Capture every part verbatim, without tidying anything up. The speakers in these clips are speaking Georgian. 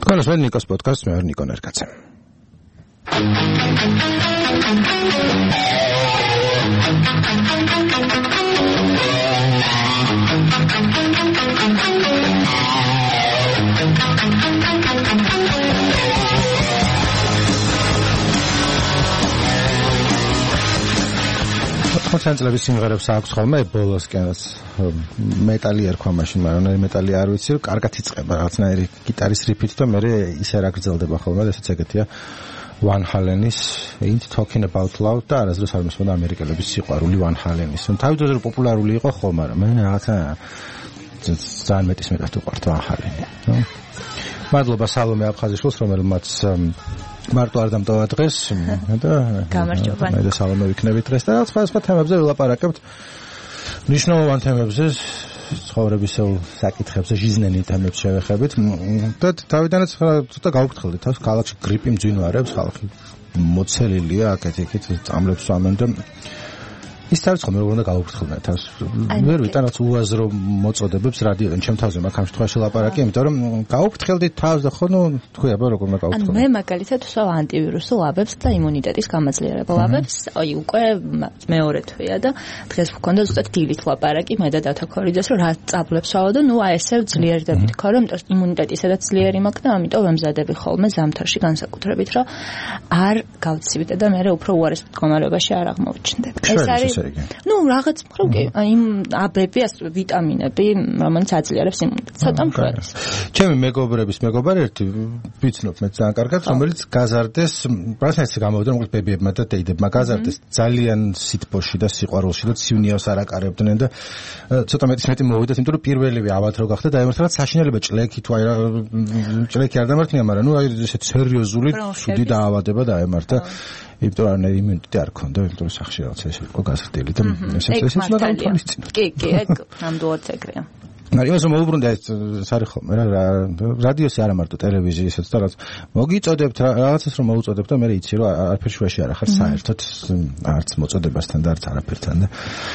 Καλώς ήρθατε Νίκος Podcast με τον Νίκο Νερκάτσα. ხოცან წლების სიმღერებს აქვს ხოლმე ბოლოსკენს მეტალი ერქვა მაშინ, მაგრამ მეტალი არ ვიცი, კარგად იწყება რაღაცნაირი გიტარის რიფით და მე ისე რა გრძელდება ხოლმე, ესეც ეგეთია Van Halenis Ain't Talking About Love და არასდროს არ მოსმოდა ამერიკელების სიყვარული Van Halenis. თავიდანვე პოპულარული იყო ხო, მაგრამ მე რაღაცა ძალიან მეტის მეტად უყვართ Van Haleni. მადლობა სალომე აფხაზიშვილს, რომელმაც მარტო არ დამტოვა დღეს და გამარჯობა. მე და სალომე ვიქნებით დღეს და სხვა სხვა თემებზე ვილაპარაკებთ. მნიშვნელოვან თემებზე, ცხოვრებისეულ საკითხებზე, ჟიზნენი თემებს შევეხებით და თავიდანაც ცოტა გავუფრთხილდით თავს, ქალაქში გრიპი მძვინვარებს, ხალხი მოცელილია აქეთ-იქით წამლებს სვამენ და ის თავის ხომ როგორ უნდა გავუფრთხილდეთ თავს. ვერ ვიტან რაც უაზრო მოწოდებებს რადიოდან, ჩემ თავზე მაგ ამ შემთხვევაში ლაპარაკი, იმიტომ რომ გავუფრთხილდით თავს და ხო ნუ თქვი აბა როგორ უნდა გავუფრთხილდეთ. ანუ მე მაგალითად ვსვავ ანტივირუსულ ლაბებს და იმუნიტეტის გამაძლიერებელ ლაბებს, აი უკვე მეორე თვეა და დღეს ვქონდა ზუსტად დილით ლაპარაკი მე და დათა ქორიძეს რომ რა წაბლებს ვსვავ და ნუ აი ესე ძლიერდებით ხო რომ იმუნიტეტი სადაც ძლიერი მაქვს და ამიტომ ვემზადები ხოლმე ზამთარში განსაკუთრებით რომ არ გავცივიდე და მე უფრო უარეს მდგომარეობაში არ აღმოვჩნდე. ეს არის ну რაღაც მხროგი იმ აბები ასე ვიტამინები რომელიც აძლიერებს იმუნიტეტს ცოტა მშვენის ჩემი მეგობრების მეგობარი ერთი ვიცნობ მე ძალიან კარგად რომელიც გაზარდეს პროცესს გამოვიდა როგორც ბებიებმა და დეიდებმა გაზარდეს ძალიან სითბოში და სიყვარულში და ცივნიავს არ აკარებდნენ და ცოტა მეტის მეტი მოვიდათ იმიტომ რომ პირველივე ავად რო გახდა დაემართათ საშინელება ჭლექი თუ აი ჭლექი არ დამართნია მაგრამ ნუ აი ესე სერიოზული ცუდი დაავადება დაემართა იმიტომ რომ იმუნიტეტი არ ქონდა, იმიტომ რომ სახში რაღაც ეს იყო გაზრდილი და ესეც ესეც უნდა გამთვალისწინო. კი, კი, ეგ ნამდვილად ეგრეა. მაგრამ იმას მოუბრუნდა ეს არის ხოლმე რა რადიოსი არა მარტო ტელევიზიასაც და რაღაც მოგიწოდებთ რაღაცას რომ მოუწოდებთ და მე იცი რომ არაფერ შუაში არ ახარ საერთოდ არც მოწოდებასთან და არც არაფერთან და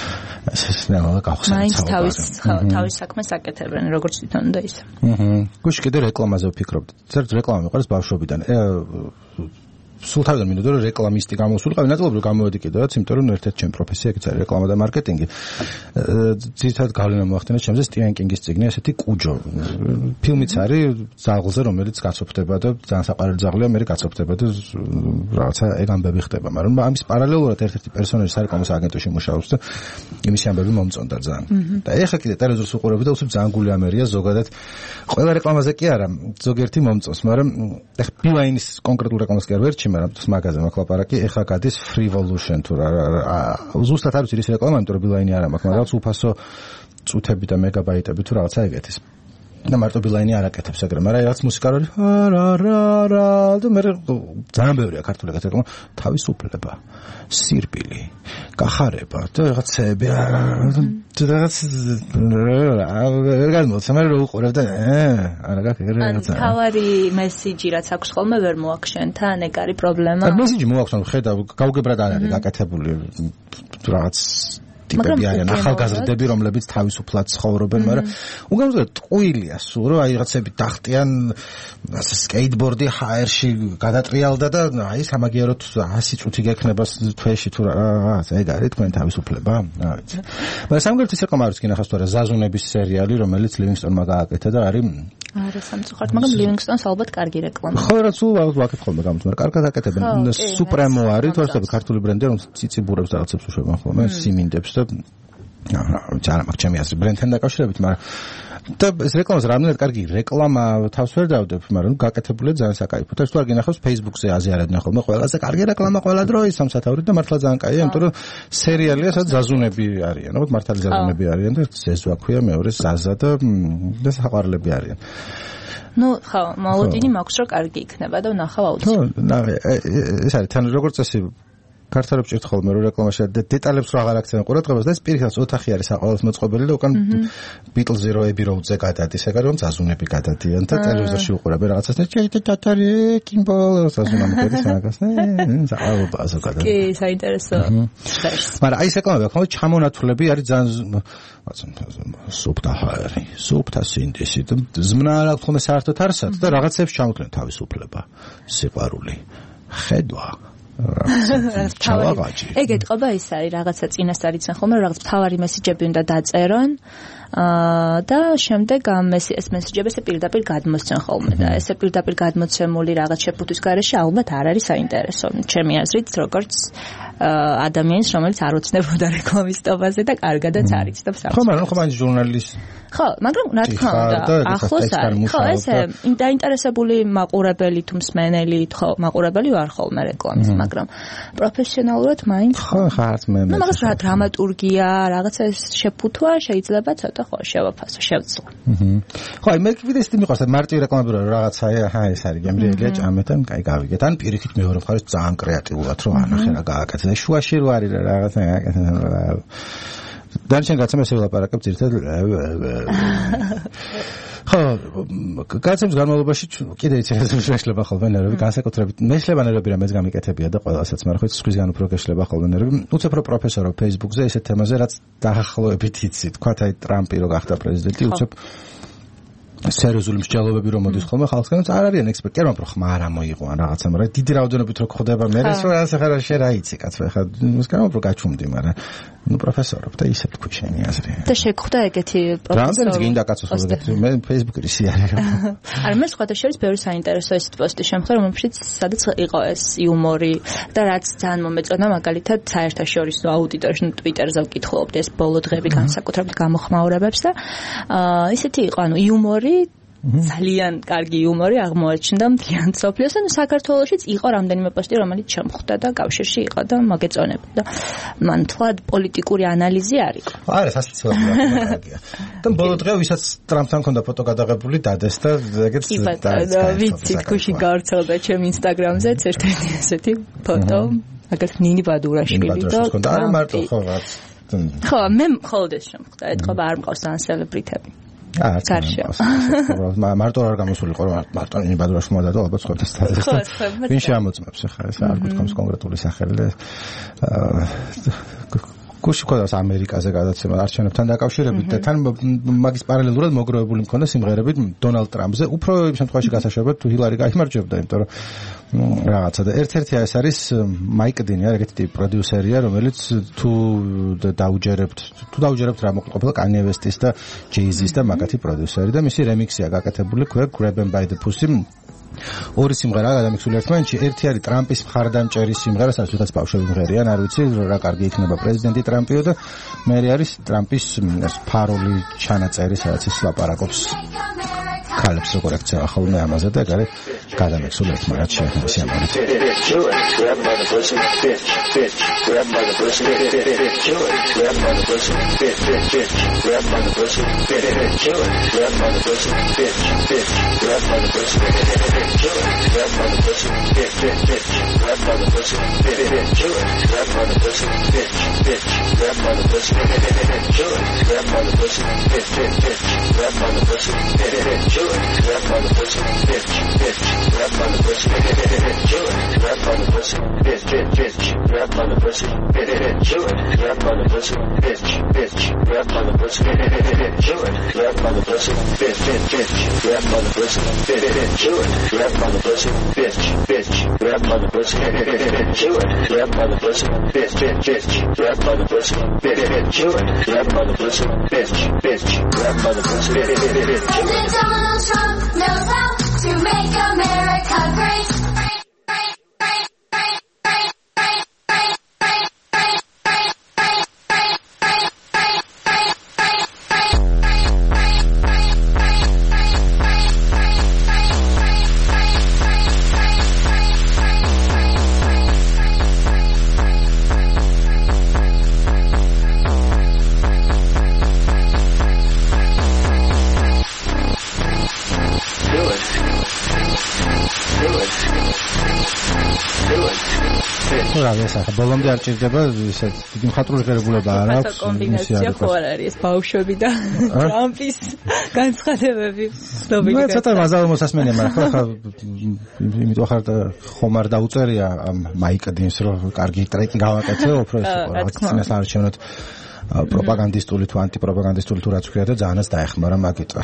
ეს ნელა გავხსენე მაინც თავის თავის საქმეს აკეთებენ როგორც თვითონ და ისე. აჰა. გუშ კიდე რეკლამაზე ვფიქრობთ. ზერთ რეკლამა მიყვარს ბავშვობიდან. სულ თავიდან მინდოდა რომ რეკლამისტი გამოსულიყავი ნაწილობრივ გამოვედი კიდევაც იმიტომ რომ ერთ-ერთი ჩემი პროფესია იქ არის რეკლამა და მარკეტინგი ძირითადად გავლენა მოახდინა ჩემზე სტივენ კინგის წიგნი ესეთი კუჯო ფილმიც არის ძაღლზე რომელიც გაცოფდება და ძალიან საყვარელი ძაღლია მე გაცოფდება და რაღაცა ეგ ამბები ხდება მაგრამ ამის პარალელურად ერთ-ერთი პერსონაჟი სარეკლამო აგენტოში მუშაობს და იმის ამბები მომწონდა ძალიან და ეხლა კიდე ტელევიზორს უყურები და უცებ ძალიან გულამერია ზოგადად ყველა რეკლამაზე კი არა ზოგიერთი მომწონს მაგრამ ეხლა ბილაინის კონკრეტულ რეკლამას კი არ ვერჩი მაგრამ ეს მაგაზე მაკლაპარაკი ეხლა გადის Freevolution თუ რა ზუსტად არ ვიცი ის რეკლამა იმიტომ რომ ბილაინი არ მაქვს მაგრამ უფასო წუთები და მეგაბაიტები თუ რაღაცა ეგეთის და მარტო ბილაინი არ აკეთებს ეგრე მაგრამ რაღაც მუსიკალური რა რა რა და მე ძალიან ბევრია ქართული რეკლამა თავისუფლება სირბილი გახარება და რაღაცები რაღაც ვერ გადმოცა მე რო უყურებ და არა გაკეთე რაღაცა თავარი მესიჯი რაც აქვს ხოლმე ვერ მოაქვს შენთან ეგ არის პრობლემა მესიჯი მოაქვს ანუ ხედავ გაუგებრად არ არის გაკეთებული რაღაც ტიპები არიან ახალგაზრდები რომლებიც თავისუფლად ცხოვრობენ მაგრამ უგამზრდ ტყუილია სულ რომ აი რაღაცები დახტიან ასე სკეიტბორდი ჰაერში გადატრიალდა და აი სამაგიეროდ ასი წუთი გექნება თვეში თუ რა ეგ არის თქვენ თავისუფლება რა ვიცი მაგრამ სამგერთის რეკლამა არის კინახავს თუ არა ზაზუნების სერიალი რომელიც ლივინგსტონმა გააკეთა და არის არა სამწუხაროდ მაგრამ ლივინგსტონს ალბათ კარგი რეკლამა ხო რა სულ ვაკეთებ ხოლმე გამოთ მაგრამ კარგად აკეთებენ სუპრემო არის თუ ასე ქართული ბრენდია რომ ციციბურებს რაღაცებს უშვებენ ხოლმე სიმინდებს და არა მაგ ჩემი აზრი ბრენდთან დაკავშირებით მაგრამ და ეს რეკლამას რამდენად კარგი რეკლამა თავს ვერ დავდებ მაგრამ გაკეთებულია ძალიან საკაიფო და ეს თუ არ გინახავს Facebook-ზე აზიარებდნენ ხოლმე ყველაზე კარგი რეკლამა ყველა დროის სამსათაურით და მართლა ძალიან კაია იმიტომ რომ სერიალია სადაც ზაზუნები არიან ხო მართალი ზაზუნები არიან და ზეზვა ქვია მეორე ზაზა და და საყვარლები არიან ну ხო მოლოდინი მაქვს რომ კარგი იქნება და ვნახავ აუცილებლად ხო ეს არის თან როგორც წესი ქართველებს ჭირთ ხოლმე რომ რეკლამაში დეტალებს რა აღარ აქცევენ ყურადღებას და ეს პირიქით ოთახი არის საყოველთაო მოწყობილი და უკან ბიტლზი რო ები როუდზე გადადის ეგ არის რომ ზაზუნები გადადიან და ტელევიზორში უყურებენ რაღაცას და ჩაიტა ტატარი კიმბოლ ზაზუნა მოხდეს მაგას საყოველთაო ბაზა გადადის კი საინტერესო მაგრამ აი ეს რეკლამები ხო ჩამონათვლები არის ძალიან სუფთა ჰაერი სუფთა სინდისი და ზმნა არ აქვს ხოლმე საერთოდ არსად და რაღაცებს ჩამოთვლენ თავისუფლება სიყვარული ხედვა თავი ეგ ეთყობა ის არის რაღაცა წინასწარ იციან ხოლმე რაღაც თავარი მესიჯები უნდა დაწერონ და შემდეგ ამ ეს მესიჯები ესე პირდაპირ გადმოსცენ ხოლმე და ესე პირდაპირ გადმოცემული რაღაც შეფუთვის გარეშე ალბათ არ არის საინტერესო ჩემი აზრით როგორც ადამიანის რომელიც არ ოცნებოდა რეკლამისტობაზე და კარგადაც არ იცნობს ხო მაგრამ ხო მაინც ჟურნალისტი ხო მაგრამ რა თქმა უნდა ახლოს არის ხო ესე დაინტერესებული მაყურებელი თუ მსმენელი ხო მაყურებელი ვარ ხოლმე რეკლამის მაგრამ პროფესიონალურად მაინც ხო ხართ მე ნუ მაგას რა დრამატურგია რაღაცა შეფუთვა შეიძლება ცოტა ხო შევაფასო შევძლო ხო აი მე კიდე ისეთი მიყვარს მარტივი რეკლამები რომ რაღაცა აჰა ეს არის გემრიელია ჭამეთან კაი გავიგეთ ან პირიქით მეორე მხარეს ძალიან კრეატიულად რომ ანახე რა გააკეთე და შუაში რო არის რაღაცა გააკეთე დანჩენ გაცემ ესე ვლაპარაკებ ძირითადად ხო გაცემის განმავლობაში კიდე იცი ეს შეშლება ხოლმე ნერვები განსაკუთრებით მეშლება ნერვები რა მეც გამიკეთებია და ყველასაც მაგრამ ხო სხვისგან უფრო გეშლება ხოლმე ნერვები უცებ რო პროფესორო Facebook-ზე ესეთ თემაზე რაც დაახლოებით იცი თქვათ აი ტრამპი რო გახდა პრეზიდენტი უცებ სერიოზული მსჯელობები რომ მოდის ხოლმე ხალხსგან არ არიან ექსპერტი რომ უფრო ხმა არ მოიღო ან რაღაცა მაგრამ დიდი რაოდენობით რო ხდება მე ეს რა ასე ხარ შე რა იცი კაცო ხა მოსკავ უფრო გაჩუმდი მაგრამ ну პროფესორო და ისე თქვი შენი აზრი და შეგხვდა ეგეთი პროფესორო რამდენიც გინდა კაცო ეგეთი მე Facebook-ი სიარე არა მე სხვათა შორის ბევრი საინტერესო ეს პოსტი შემხდა რომელშიც სადაც იყო ეს იუმორი და რაც ძალიან მომეწონა მაგალითად საერთაშორისო აუდიტორიაში ნუ Twitter-ზე ვკითხულობდი ეს ბოლო დღეები განსაკუთრებით გამოხმაურებებს და ისეთი იყო ანუ იუმორი ძალიან კარგი იუმორი აღმოაჩნდა მთლიან მსოფლიოს და საქართველოშიც იყო რამდენიმე პოსტი რომელიც შემხვდა და კავშირში იყო და მოგეწონებდა და მან თვად პოლიტიკური ანალიზი არ იყო არა სასწაულია და ბოლო დღე ვისაც ტრამპთან ჰქონდა ფოტო გადაღებული დადეს და ეგეც და ვიცი თქუში გავრცელდა ჩემ ინსტაგრამზეც ერთ-ერთი ესეთი ფოტო მაგათ ნინი ბადურაშვილი და არა მარტო ხო რაც ხო მე მხოლოდ ეს შემხვდა ეთქობა არ მყავს ან სელებრიტები აა კარშა მარტო არ გამოსულიყო რომ მარტო ნიბადურაშვილმა და ალბათ სხვათა სტატუსს ვინ შემოწმებს ახლა ეს არ გითხოვს კონკრეტული სახელი და გუში ყოლას ამერიკაზე გადაცემა არჩევნებთან დაკავშირებით და თან მაგის პარალელურად მოგროვებული მქონდა სიმღერებით დონალდ ტრამპზე უფრო იმ შემთხვევაში გასაშებად თუ ჰილარი გაიმარჯვებდა იმიტომ რომ რაღაცა და ერთ-ერთი ეს არის მაიკ დინი არის ეგეთი პროდიუსერია რომელიც თუ დაუჯერებთ თუ დაუჯერებთ რა მოყოლ კანიე ვესტის და ჯეიზის და მაგათი პროდიუსერი და მისი რემიქსია გაკეთებული ქვე Grab 'em by the Pussy ორი სიმღერა გადამიქსული ერთმანეთში ერთი არის ტრამპის მხარდამჭერი სიმღერა სადაც ვიღაც ბავშვები მღერიან არ ვიცი რა კარგი იქნება პრეზიდენტი ტრამპიო და მერე არის ტრამპის ფარული ჩანაწერი სადაც ის ლაპარაკობს ქალებს როგორ აქცევა ხოლმე ამაზე და გარე გადამიქსული ერთმანეთს შეეხება სიამოვნებით Grab on the pussy, bitch, bitch. Grab on the pussy, grab on the pussy, bitch, bitch. Grab on the pussy, bitch, grab on the pussy, bitch, bitch. Grab on the pussy, bitch, grab on the pussy, bitch, bitch. Grab on the pussy, bitch, grab on the pussy, bitch, bitch. Grab on the pussy, bitch, grab on the pussy, bitch, bitch. Grab on the pussy, bitch, grab on the pussy, bitch, bitch. Grab on the pussy, bitch. Donald Trump knows how to make America great. რა ვესახა ბოლომდე არ ჭირდება ისე დიდი მხატვრული ღირებულება არ აქვს კომბინაცია ხო არ არის ბავშვები და ტრამპის განცხადებები ცნობილი მე ცოტა მაზალ მოსასმენია მაგრამ ხო იმიტომ ხარ ხომ არ დაუწერია მაიკ დინს რომ კარგი ტრეკი გავაკეთე უფრო ეს ვაქცინას არჩევნოთ პროპაგანდისტული თუ ანტიპროპაგანდისტული თუ რაც ვქია და ძალიანაც დაეხმარა მაგიტო.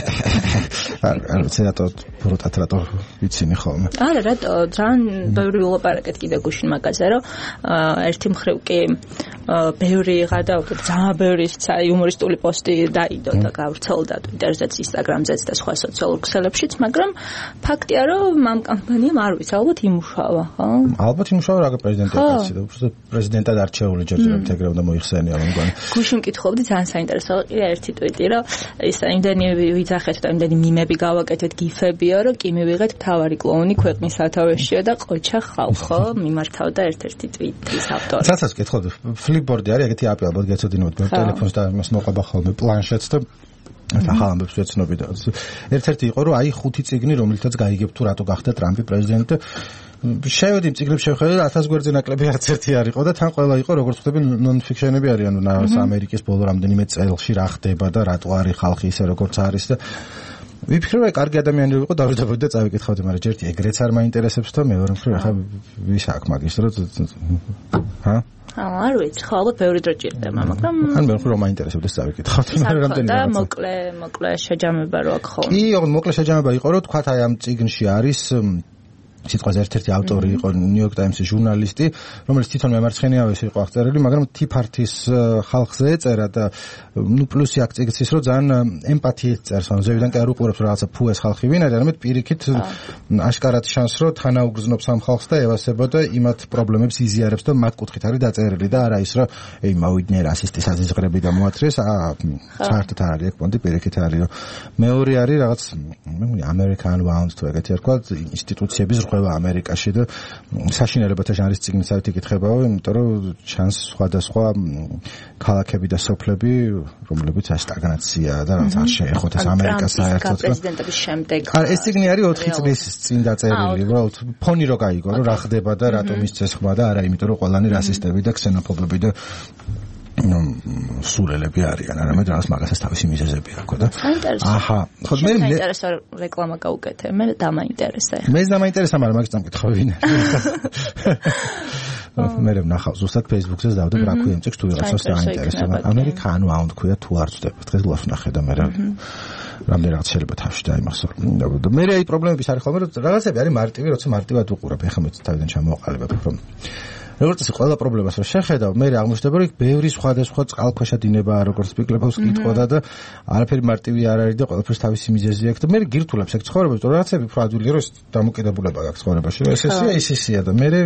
არ ვიცი რატო ბრუტად რატო ვიცინი ხოლმე. არა რატო ძალიან ბევრი ვილაპარაკეთ კიდე გუშინ მაგაზე რომ ერთი მხრივ კი ბევრი იღადა ძალიან ბევრი იუმორისტული პოსტი დაიდო და გავრცელდა Twitter-ზეც, Instagram-ზეც და სხვა სოციალურ ქსელებშიც, მაგრამ ფაქტია რომ ამ კამპანიამ არ ვიცი, ალბათ იმუშავა, ხო? ალბათ იმუშავა რა პრეზიდენტი კაცი და უბრალოდ პრეზიდენტად არჩეული ჯერჯერობით ეგრევე და მოიხსენია რომ მგონი. გუშინ მკითხობდი ძალიან საინტერესო ყია ერთი ტვიტი რომ ის იმდენი ვიძახეთ და იმდენი მიმები გავაკეთეთ გიფებიო რომ კი მივიღეთ მთავარი კლოუნი ქვეყნის სათავეშიო და ყოჩა ხალხო მიმართავდა ერთ-ერთი ტვიტის ავტორი. ცაცას მკითხობდი ფლიპბორდი არის ეგეთი აპი ალბათ გეცოდინოთ მე ტელეფონს და მას მოყვება ხოლმე პლანშეტს და ახლა ამბებს ვეცნობი და ერთ-ერთი იყო რომ აი ხუთი წიგნი რომელთაც გაიგებ თუ რატო გახდა ტრამპი პრეზიდენტი შევედი წიგნებს შევხედე ათას გვერდზე ნაკლები არც ერთი არ იყო და თან ყველა იყო როგორც ხდები ნონ-ფიქშენები არიან ამერიკის ბოლო რამდენიმე წელში რა ხდება და რატო არის ხალხი ისე როგორც არის და ვიფიქრე რომ კარგი ადამიანები იყო დავიდებოდი და წავიკითხავდი მაგრამ ჯერ ეგრეც არ მაინტერესებს და მეორე მხრივ ახლა ვის აქვს მაგის რომ ჰა არ ვიცი, ხო, ალბათ ბევრი დრო ჭირდება, მაგრამ ან მე რომ მაინტერესებდეს წავიკითხავდი, მაგრამ რამდენი და მოკლე, მოკლე შეჯამება რო აქვს ხოლმე. კი, ოღონდ მოკლე შეჯამება იყო, რომ თქვათ აი ამ წიგნში არის სიტყვაზე ერთ-ერთი ავტორი იყო ნიუ-იორკ ტაიმსის ჟურნალისტი, რომელიც თვითონ მემარცხენეავეს იყო აღწერილი, მაგრამ Tea-Party-ს ხალხზე ეწერა და ნუ პლუსი აქ წიგნის ის რომ ძალიან ემპათიით წერს, ანუ ზევიდან კი არ უყურებს რაღაცა ფუ ეს ხალხი ვინ არის, არამედ პირიქით აშკარად შანს რომ თანაუგრძნობს ამ ხალხს და ევასება და იმათ პრობლემებს იზიარებს და მაგ კუთხით არის დაწერილი და არა ის რომ ეი მოვიდნენ რასისტი საზღვრები და მოათრეს, აა საერთოდ არ არის ეგ პონტი პირიქით არის რომ მეორე არის რაღაც მე მგონი American Wound თუ ეგეთი ერქვა ინსტიტუციების ამერიკაში და საშინელებათა ჟანრის წიგნიც ავით იკითხებაო, იმიტომ რომ ჩანს სხვადასხვა ქალაქები და სოფლები, რომლებიც სტაგნაცია და რაღაც არ შეეხოთ ეს ამერიკას საერთოდ. პრეზიდენტების შემდეგ. არა, ეს წიგნი არის ოთხი წლის წინ დაწერილი, უბრალოდ ფონი რო გაიგო, რომ რა ხდება და რატომ ისწეს ხმა და არა, იმიტომ რომ ყველანი რასისტები და ქსენოფობები და სულელები არიან, არამედ რაღაც მაგასაც თავისი მიზეზები აქვს და აჰა, ხო მე მეინტერესა რეკლამა გავუკეთე, მე დამაინტერესა. მე დამაინტერესა, მაგრამ მაგის წამკითხავ ვინ მე ვნახავ ზუსტად Facebook-ზე დავდებ რა ქვია იმ წიგნს თუ რაღაცას დაინტერესა, ამერიკანო აუნდ ქვია თუ არ ვწდები, დღეს ლას ვნახე და მე რამდენი რაღაც შეიძლება თავში დაიმახსოვრ. მე აი პრობლემების არის ხოლმე, რომ რაღაცები არის მარტივი, როცა მარტივად უყურებ, ეხლა მე თავიდან ჩამოვაყალიბებ, რომ როგორც ის ყველა პრობლემას რომ შეხედავ, მე აღმოჩნდება რომ ბევრი სხვადასხვა წყალქვეშა დინებაა, როგორც სპეკლებს კითხოდა და არაფერი მარტივი არ არის და ყველაფერს თავისი მიზეზი აქვს და მე გირთულებს ეგ ცხოვრებას, რომ რაღაცები უფრო ადვილი რომ დამოკიდებულება გაქვს ცხოვრებაში, რომ ეს ესეა, ის ისია და მე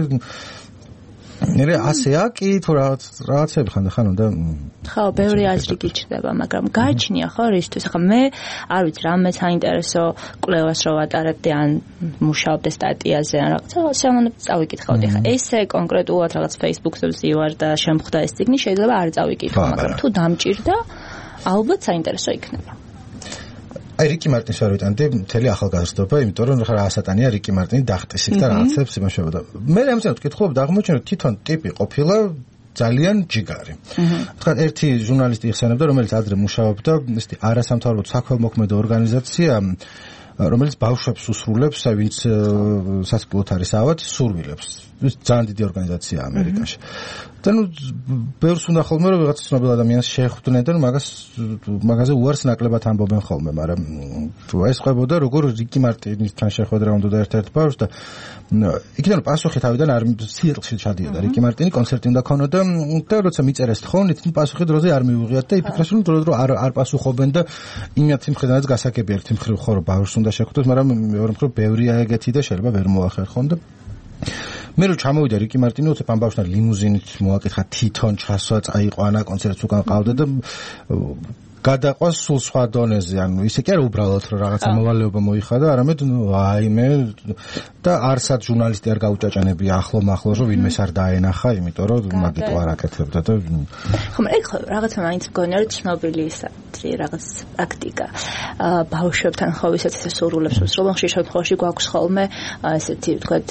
მე ასეა კი თუ რაღაც რაღაცები ხანდახან უნდა ხო, ბევრი აზრი გიჩნდება, მაგრამ გააჩნია ხო რისთვის? ახლა მე არ ვიცი, რამე საინტერესო კვლევას რო ვატარებდი ან მუშაობდი სტატიაზე ან რაღაცა, შემოვნებით წავიკითხავდი. ახლა ესე კონკრეტულად რაღაც Facebook-ზე ვზივარ და შემხვდა ეს წიგნი, შეიძლება არ წავიკითხო, მაგრამ თუ დამჭირდა, ალბათ საინტერესო იქნება. აი რიკი მარტინს ვერ ვიტანდი მთელი ახალგაზრდობა, იმიტომ რომ ხა რა ასატანია რიკი მარტინი დახტის იქ და რაღაცებს იმაშებოდა. მე ამჟამად ვკითხულობ და აღმოჩნდა თვითონ ტიპი ყოფილა ძალიან ჯიგარი. თქვა ერთი ჟურნალისტი იხსენებდა, რომელიც ადრე მუშაობდა ესეთი არასამთავრობო საქველმოქმედო ორგანიზაცია, რომელიც ბავშვებს უსრულებს, აი ვინც სასწავლოთ არის ავად, სურვილებს. ეს ძალიან დიდი ორგანიზაცია ამერიკაში. და ნუ ბევრს უნდა ხოლმე რომ ვიღაცა ცნობილ ადამიანს შეხვდნენ და მაგას მაგაზე უარს ნაკლებად ამბობენ ხოლმე, მაგრამ თუ ეს ყვებოდა როგორ რიკი მარტინისთან შეხვედრა უნდა ერთ-ერთ ბავშვს და იქიდან პასუხი თავიდან არ სიეტლში ჩადიოდა რიკი მარტინი კონცერტი უნდა ქონოდა და როცა მიწერეს თხოვნით, ნუ პასუხი დროზე არ მიუღიათ და იფიქრეს რომ დრო დრო არ არ პასუხობენ და იმათ მხრიდანაც გასაგებია ერთი მხრივ ხო რომ ბავშვს უნდა შეხვდეს, მაგრამ მეორე მხრივ ბევრია ეგეთი და შეიძლება ვერ მოახერხონ და მე რო ჩამოვიდა რიკი მარტინი უცებ ამ ბავშვთან ლიმუზინით მოაკითხა თვითონ ჩასვა წაიყვანა კონცერტს უკან ყავდა და გადაყვა სულ სხვა დონეზე, ანუ ისე კი არა უბრალოდ რომ რაღაცა მოვალეობა მოიხადა, არამედ აიმე და არსად ჟურნალისტი არ გაუჭაჭანებია ახლო მახლო რომ ვინმეს არ დაენახა, იმიტომ რომ მაგიტო არ აკეთებდა და ხომ ეგ რაღაცა მაინც მგონია რომ ცნობილი ის რაღაც პრაქტიკა ბავშვებთან ხო ვისაც ესე სურვილებს უსრულონ, ხშირ შემთხვევაში გვაქვს ხოლმე ესეთი ვთქვათ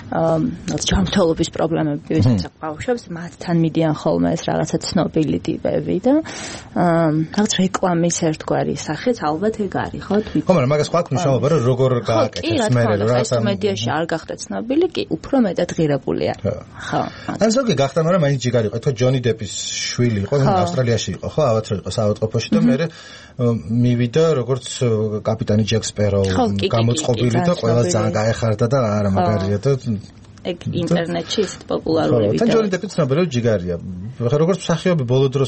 აა ჯანმრთელობის პრობლემები ვისაც ბავშვებს მათთან მიდიან ხოლმე ეს რაღაცა ცნობილი ტიპები და აა რაღაც რეკლამის ერთგვარი სახეც ალბათ ეგ არის ხო თვითონ. ხო, მაგრამ მაგას ხვალ მშაობა რომ როგორ გააკეთებს მე რაღაცა მედიაში არ გახდა ცნობილი კი უფრო მეტად ღირებულია. ხო. ან ზოგი გახდა, მაგრამ მაინც ჯიგარი იყო, თქო ჯონი დეპის შვილი იყო, ავსტრალიაში იყო, ხო, ავად რო იყო საავადმყოფოში და მე მივიდა როგორც კაპიტანი ჯეკ სპერო გამოწყობილი და ყველა ძალიან გაეხარდა და არა მაგარია და ეგ ინტერნეტში ის პოპულარული ვიდეო. თან ჯონი დეპი ცნობილი ჯიგარია. ხა როგორც მსახიობი ბოლო დროს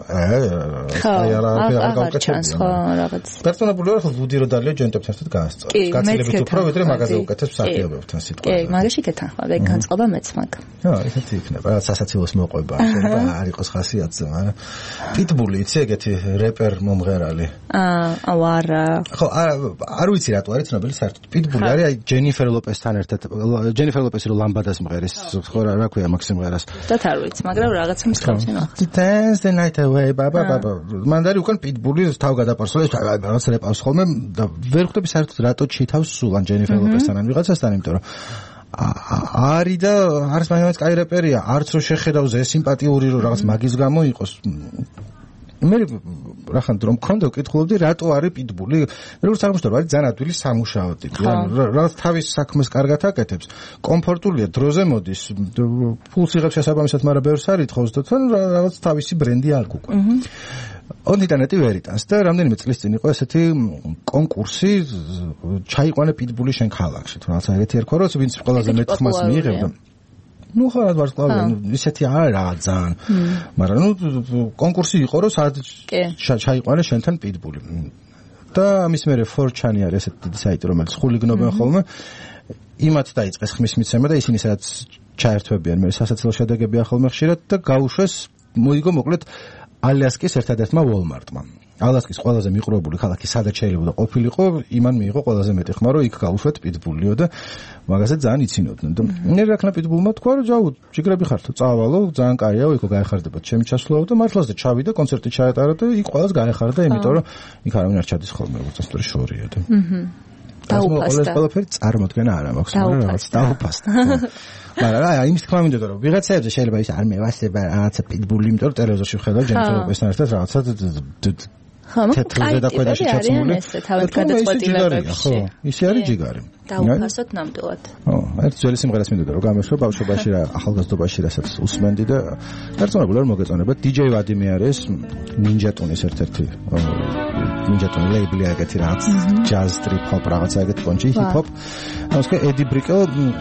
აი არა არ გავუკეთებია. ხო, რაღაც. პერსონალური ხო ვუდი რო დალია ჯონი დეპს ერთად გაასწორა. გაცილებით უფრო ვიდრე მაგაზე უკეთებს მსახიობებთან სიტყვა. კი, მაგაში კეთახმა, ეგ განწყობა მეც მაგ. ხო, ესეთი იქნება. რა სასაცილოს მოყვება, შეიძლება არ იყოს ხასიათზე, მაგრამ პიტბული იცი ეგეთი რეპერ მომღერალი. აა, აუ არა. ხო, არ ვიცი რატო არის ცნობილი საერთოდ. პიტბული არის აი ჯენიფერ ლოპესთან ერთად, ჯენიფერ ლოპესი რო ლამბადას მღერის, ხო რა რა ქვია მაგ სიმღერას. და არ ვიცი, მაგრამ რაღაცა მსგავსი ნახე. Dance the night away, baba baba. მანდარი უკან პიტბული თავ გადაპარსოლებს, რაღაც რეპავს ხოლმე და ვერ ხვდები საერთოდ რატო ჩითავს სულან ჯენიფერ ლოპესთან ან ვიღაცასთან, იმიტომ რომ არის და არის მაინც კაი რეპერია, არც რო შეხედავს ეს სიმპათიური რო რაღაც მაგის გამო იყოს. მე რახან რომ მქონდა ვკითხულობდი რატო არის პიტბული როგორც აღმოჩნდა არის ძალიან ადვილი სამუშაო ტიპი რაღაც თავის საქმეს კარგად აკეთებს კომფორტულია დროზე მოდის ფულს იღებს შესაბამისად მაგრამ ბევრს არ ითხოვს და თან რაღაც თავისი ბრენდი არ გუყვება ონიტანეტი ვერ იტანს და რამდენიმე წლის წინ იყო ესეთი კონკურსი ჩაიყვანე პიტბული შენ ქალაქში თუ რაღაცა ეგეთი ერქვა რომ ვინც ყველაზე მეტ ხმას მიიღებდა ну ხარ ვარსკვლავი ისეთი არ არის ძალიან მაგრამ ну კონკურსი იყო რომ სადაც ჩაიყვანე შენთან პიტბული და ამის მერე ფორჩანი არის ესეთი დიდი საიტი რომელიც ხულიგნობენ ხოლმე იმათ დაიწყეს ხმის მიცემა და ისინი სადაც ჩაერთვებიან მე სასაცილო შედეგებია ხოლმე ხშირად და გაუშვეს მოიგო მოკლედ ალასკის ერთადერთმა Walmart-მა ალასკის ყველაზე მიყრუებული ქალაქი სადაც შეიძლება ყოფილიყო იმან მიიღო ყველაზე მეტი ხმა რომ იქ გაუშვეთ პიტბულიო და მაგაზე ძალიან იცინოდნენ და მე რაკნა პიტბულმა თქვა რომ ჯაუ ჯიგრები ხართო წავალო ძალიან კაია იქო გაეხარდებათ ჩემი ჩასვლაო და მართლაც და ჩავიდა კონცერტი ჩაეტარა და იქ ყველას გაეხარდა იმიტომ რომ იქ არავინ არ ჩადის ხოლმე როგორც ასწორი შორია და დაუფასდა ყველაფერი წარმოდგენა არ მაქვს მაგრამ რაღაც დაუფასდა მაგრამ აი იმის თქმა მინდოდა რომ ვიღაცაებზე შეიძლება ის არ მევასება რაღაცა პიტბული იმიტომ რომ ტელევიზორში ვხედავ ჯენიფერ ლოპესთან ერთად რაღაცა თეთრზე და ქვედაში ჩაცმული თავად გადაწყვეტილებებში ისე არის ჯიგარი დაუფასოთ ნამდვილად ო ერთ ძველი სიმღერას მინდოდა რომ გამეშვა ბავშვობაში რა ახალგაზრდობაში რასაც უსმენდი და დარწმუნებული ვარ მოგეწონება დიჯეი ვადიმი არის ნინჯა ტუნის ერთ-ერთი ნინჯა ტუნი ლეიბლი აგეთი რაღაც ჯაზ ტრიპ ჰოპ რაღაცა ეგეთი კონჩი ჰიპ ჰოპ ასკე ედი ბრიკო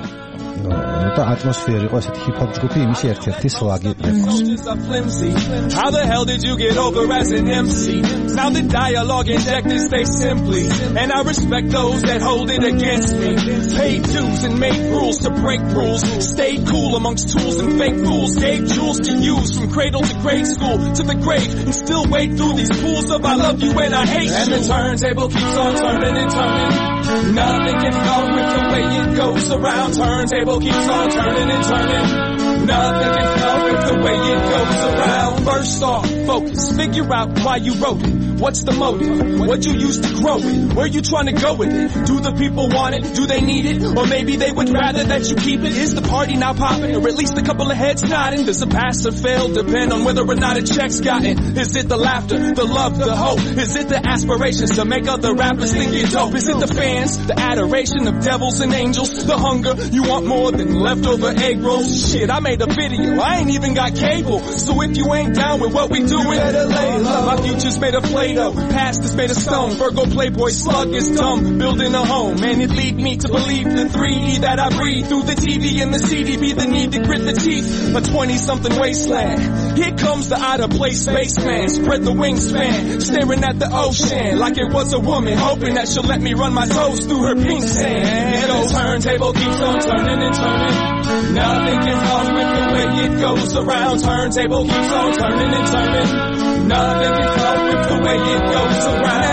და ატმოსფერო იყო ასეთი ჰიპ ჰოპ ჯგუფი იმისი ერთ-ერთი სლაგი იყო How the hell did you get over as an M C? Now the dialogue injected stay simply and I respect those that hold it against me paid dues and made rules to break rules stayed cool amongst tools and fake fools gave jewels to use from cradle to grade school to the grave and still wade through these pools of I love you and I hate you and the turntable keeps on turning and turning nothing can fuck with the way it goes around turntable keeps on turning and turning nothing can fuck with the way it goes around first off focus figure out why you wrote it what's the motive what you used to grow it where you trying to go with it do the people want it do they need it or maybe they would rather that you keep it is the party now popping or at least a couple of heads nodding does the pass or fail depend on whether or not a check's gotten is it the laughter the love the hope is it the aspirations to make other rappers think you're dope is it the fans the adoration of devils and angels the hunger you want more than leftover egg rolls shit I made a video I ain't even got cable so if you ain't down with what we doing better lay low my future's made of Play-Doh past is made of stone Virgo playboy slug is dumb building a home and it lead me to believe the three D that I breathe through the T V and the C D be the need to grit the teeth a twenty something wasteland here comes the out of place spaceman spread the wingspan staring at the ocean like it was a woman hoping that she'll let me run my toes through her pink sand and the turntable keeps on turning and turning nothing can fuck with the way it goes around turntable keeps on turning and turning nothing can fuck with the way it goes around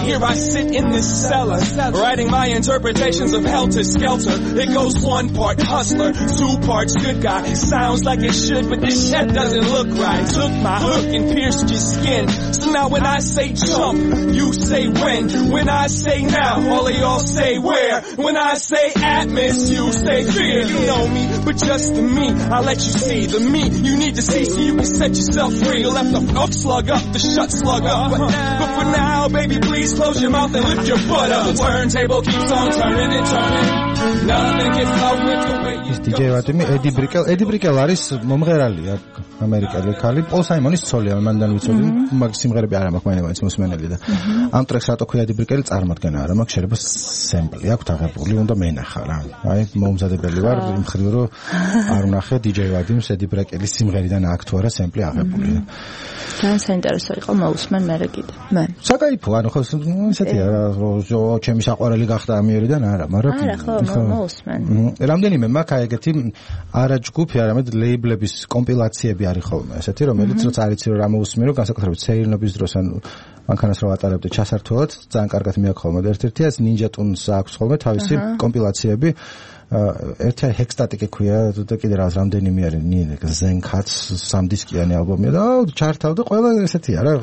here I sit in this cellar, writing my interpretations of Helter Skelter. It goes one part hustler, two parts good guy. Sounds like it should, but this shit doesn't look right. Took my hook and pierced your skin. So now when I say jump, you say when. When I say now, all of y'all say where. When I say Atmos, you say fear. You know me, but just the me, I'll let you see the me you need to see so you can set yourself free. You left the fuck slug up, the shut slug up. But, but for now, baby, please close your mouth and lift your butt up. The turntable keeps on turning and turning. Nothing can flow with the way you go. DJ ვატიმი ედი ბრიკელ, ედი ბრიკელ არის მომღერალია ამერიკელი ქალი. პოლ საიმონის ცოლია, მანდან ვიცოდი, მაგის სიმღერები არ მაქვს მაინც მოსმენელი და ამ ტრეკს რატო ქვია ედი ბრიკელი წარმოადგენა არა, მაგ შეიძლება სემპლი აქვს აღებული, უნდა მენახა რა. აი მომზადებელი ვარ იმ ხრივ რომ არ ვნახე DJ ვატიმს ედი ბრიკელის სიმღერიდან აქ თუ არა სემპლი აღებული. ძალიან საინტერესო იყო მოусმენ მე კიდე. მე. საკაიფო, ანუ ხო ისეთია რა, ჩემი საყვარელი გახდა ამიერიდან არა, მაგრამ არა ხო მოусმენ. რამდენიმე მაქვს აი ეგეთი არა ჯგუფი, არამედ ლეიბლების კომპილაციები არის ხოლმე ესეთი, რომელიც როცა არიცი რომ რა მოусმინო, განსაკუთრებით სეირნობის დროს ან მანქანას რო ვატარებდი ჩასართულად, ძალიან კარგად მიაქვს ხოლმე. ერთ-ერთი ეს Ninja Tunes აქვს ხოლმე თავისი კომპილაციები. ერთი ჰექსტატიკი ქვია და კიდე რაღაც რამდენიმე არის ნინეკ ზენკაც სამდისკიანი ალბომია და ჩართავ და ყველა ესეთია რა.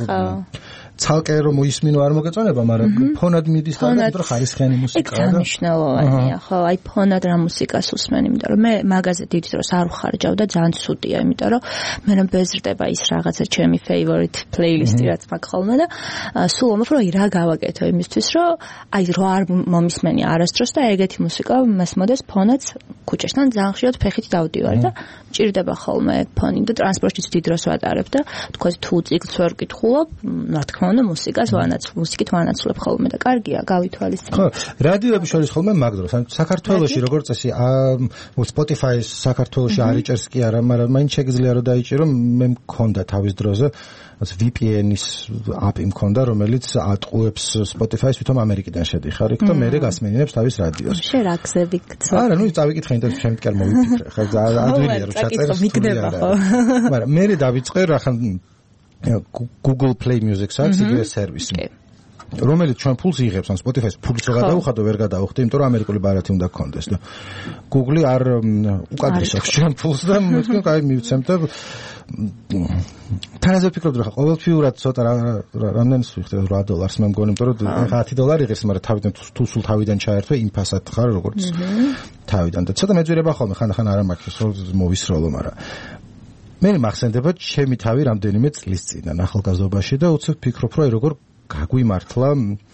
ცალკე რომ მოისმინო არ მოგეწონება, მაგრამ ფონად მიდის და მეტრო ხარისხიანი მუსიკაა და მნიშვნელოვანია, ხო, აი ფონად რა მუსიკას უსმენ, იმიტომ რომ მე მაღაზია დიდ დროს არ ვხარჯავ და ძალიან ცუდია, იმიტომ რომ მე რომ ბეზრდება ის რაღაცა ჩემი favorite playlist-ი რაც მაქვს ხოლმე და სულ ომობ რომ რა გავაკეთო იმისთვის რომ აი რო არ მომისმენი არასდროს და ეგეთი მუსიკა მესმოდეს ფონად ქუჩაშთან ძალიან ხშირად ფეხით დავდივარ და მჭირდება ხოლმე ფონი და ტრანსპორტშიც დიდ დროს ვატარებ და თქვა თუ ციკლს ვერ ვკითხულობ, რა თქმა უნდა მუსიკას ვანაც მუსიკით ვანაცვლებ ხოლმე და კარგია გავითვალისწინე. ხო, რადიოები შორის ხოლმე მაგ დროს, ან საქართველოში როგორც წესი, Spotify-ის საქართველოში არ იჭერს კი არა, მაგრამ მაინც შეგიძლია რომ დაიჭირო, მე მქონდა თავის დროზე V P N-ის აპი მქონდა, რომელიც ატყუებს Spotify-ს თვითონ ამერიკიდან შედიხარ იქ და მე გასმენინებს თავის რადიოს. შე რა გზები გწო? არა, ნუ წავიკითხე ინტერნეტში, შემით კი არ მოვიფიქრე. ხა ადვილია რომ ჩაწეროს. მაგრამ მე დავიწყე რა ხან Google Play Music-ს აქვს იგივე სერვისი. რომელიც ჩვენ ფულს იღებს, ან Spotify-ს ფულს რა გადაუხადო, ვერ გადაუხდი, იმიტომ რომ ამერიკული ბარათი უნდა გქონდეს და Google არ უკადრისებს ჩვენ ფულს და მეთქი კაი მივცემ და თანაზე ვფიქრობდი რა ყოველთვიურად ცოტა რამდენს ვიხდე რვა დოლარს მე მგონი, იმიტომ რომ ათი დოლარი იღებს, მაგრამ თავიდან თუ სულ თავიდან ჩაერთვე იმ ფასად ხარ როგორც თავიდან და ცოტა მეძვირება ხოლმე ხანდახან არ მაქვს რომ მოვისროლო, მაგრამ მე მახსენდება ჩემი თავი რამდენიმე წლის წინ ახალგაზრდობაში და უცებ ფიქრობ რომ როგორ გაგვიმართლა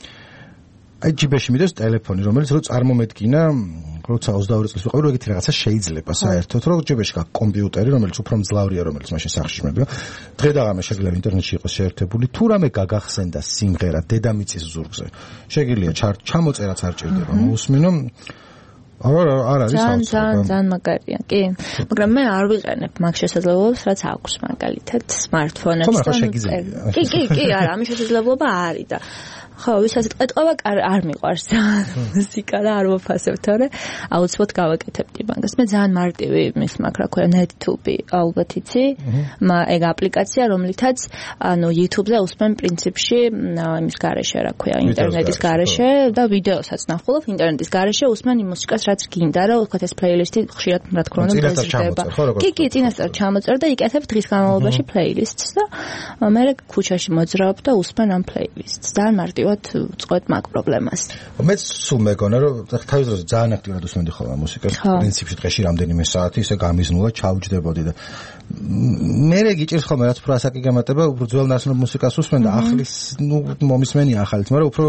აი ჯიბეში მიდევს ტელეფონი, რომელიც რო წარმომედგინა, როცა ოცდაორი წლის ვიყავი, რომ ეგეთი რაღაცა შეიძლება საერთოდ, რომ ჯიბეში გაქვს კომპიუტერი, რომელიც უფრო მძლავრია, რომელიც მაშინ სახში შემედგა. დღე და ღამე შეგიძლია ინტერნეტში იყოს შეერთებული, თუ რამე გაგახსენდა სიმღერა დედამიწის ზურგზე. შეგიძლია ჩამოწერაც არ ჭირდება, მოусმინო არა არ არის ძალიან ძალიან მაგარია, კი. მაგრამ მე არ ვიყენებ მაგ შესაძლებლობას, რაც აქვს მაგალითად smartphone-ებს და კი, კი, კი, არა, ამის შესაძლებლობა არის და ხო, ვისაც ეტყობა არ მიყვარს მუსიკა და არ ვაფასებ, თორე აუცილებლად გავაკეთებდი მაგას. მე ძალიან მარტივი მის მაგ რა ქვია NetTube ალბათ იცი, ეგ აპლიკაცია, რომლითაც ანუ YouTube-ზე უსმენ პრინციპში იმის გარეშე რა ქვია, ინტერნეტის გარეშე და ვიდეოსაც ნახულობ ინტერნეტის გარეშე უსმენ იმ მუსიკას, რაც გინდა რა, ვთქვათ ეს პლეილისტი ხშირად რა თქმა უნდა მეზრდება. კი, კი, წინასწარ ჩამოწერ და იკეთებ დღის განმავლობაში პლეილისტს და მე ქუჩაში მოძრაობ და უსმენ ამ პლეილისტს. ძალიან მარტივი წყვეტ მაგ პრობლემას. მეც სულ მეგონა რომ თავის დროზე ძალიან აქტიურად უსმენდი ხოლმე მუსიკას. პრინციპში დღეში რამდენიმე საათი ისე გამიზნულა, ჩავჯდებოდი და მე რეგიჭირს ხოლმე რაც უფრო ასაკი გამატება, უფრო ძველ ნაცნობ მუსიკას უსმენ და ახლის ნუ მომისმენია ახალიც, მაგრამ უფრო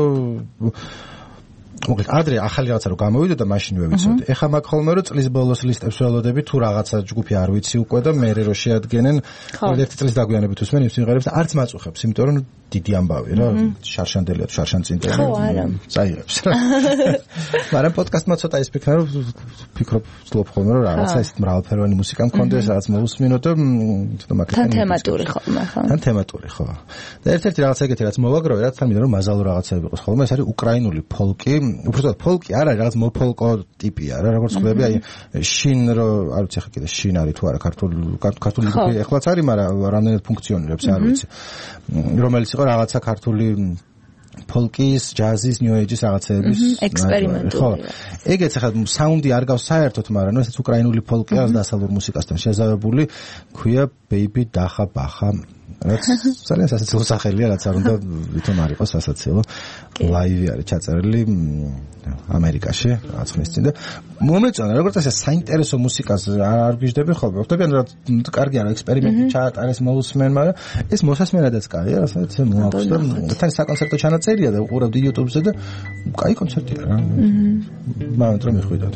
მოკლედ ადრე ახალი რაღაცა რო გამოვიდა და მაშინ ვეცოდი. ეხა მაგ ხოლმე რომ წლის ბოლოს ლისტებს ველოდები თუ რაღაცა ჯგუფი არ ვიცი უკვე და მე რო შეადგენენ ერთ წლის დაგვიანებით უსმენ იმ სიმღერებს და არც მაწუხებს, იმიტომ რომ დიდი ამბავი რა, შარშანდელია თუ შარშანწინდელი. ხო, არა. წაიღებს რა. მაგრამ პოდკასტმა ცოტა ის ფიქრა რომ ფიქრობ ვცდილობ ხოლმე რომ რაღაცა ის მრავალფეროვანი მუსიკა მქონდეს, რაღაც მოусმინო და ცოტა მაგას თან თემატური ხოლმე ხო. თან თემატური ხო. და ერთ-ერთი რაღაცა ეგეთი რაც მოვაგროვე, რაც თან მინდა რომ მაზალო რაღაცები იყოს ხოლმე, ეს არის უკრაინული ფოლკი. უბრალოდ ფოლკი არ არის, რაღაც მოფოლკო ტიპია რა, როგორც ხვდები, აი შინ რო არ ვიცი ხა კიდე შინ არის თუ არა ქართული ქართული ჯგუფი ეხლაც არის, მაგრამ რამდენად ფუნქციონირებს არ ვიცი. რომელიც იყო რაღაცა ქართული ფოლკის, ჯაზის, ნიუ-ეიჯის რაღაცეების ექსპერიმენტული. ხო. ეგეც ახლა საუნდი არ გავს საერთოდ, მაგრამ ესეც უკრაინული ფოლკია დასავლურ მუსიკასთან შეზავებული, ქვია Baby Dacha Bacha. რაც ძალიან სასაცილო სახელია, რაც არ უნდა ვითომ არ იყოს სასაცილო. ლაივი არის ჩაწერილი ამერიკაში, რაღაც ხნის წინ და მომეწონა, როგორც ასე საინტერესო მუსიკას არ გიждები ხოლმე. ხდებიან რა კარგი არა ექსპერიმენტი ჩაატარეს მოусმენ, მაგრამ ეს მოსასმენადაც კაია, რასაც მოაქვს და თან საკონცერტო ჩანაწერია და უყურავდი YouTube-ზე და კაი კონცერტია რა. მაგრამ რომ მიხვიდოთ.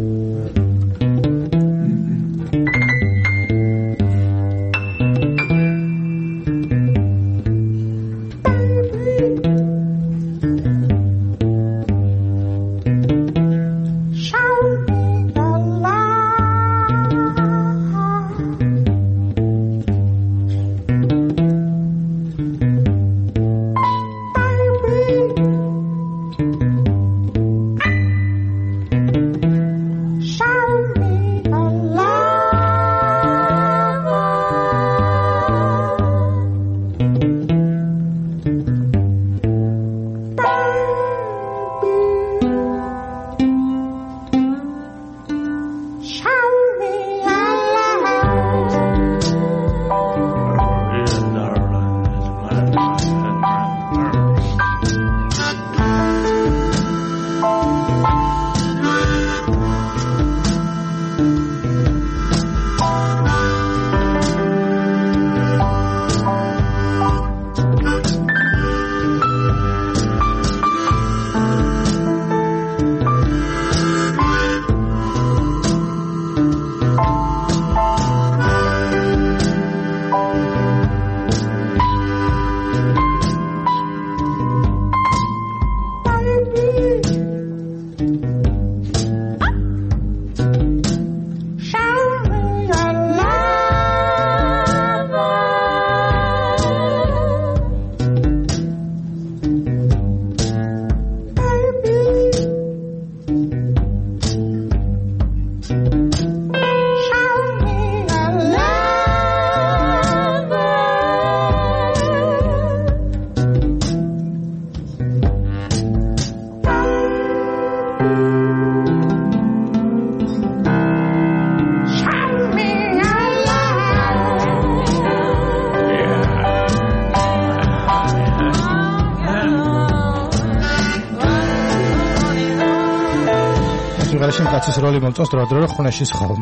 კაცის როლი მომწონს დროდადრო ხუნეშის ხოლმე.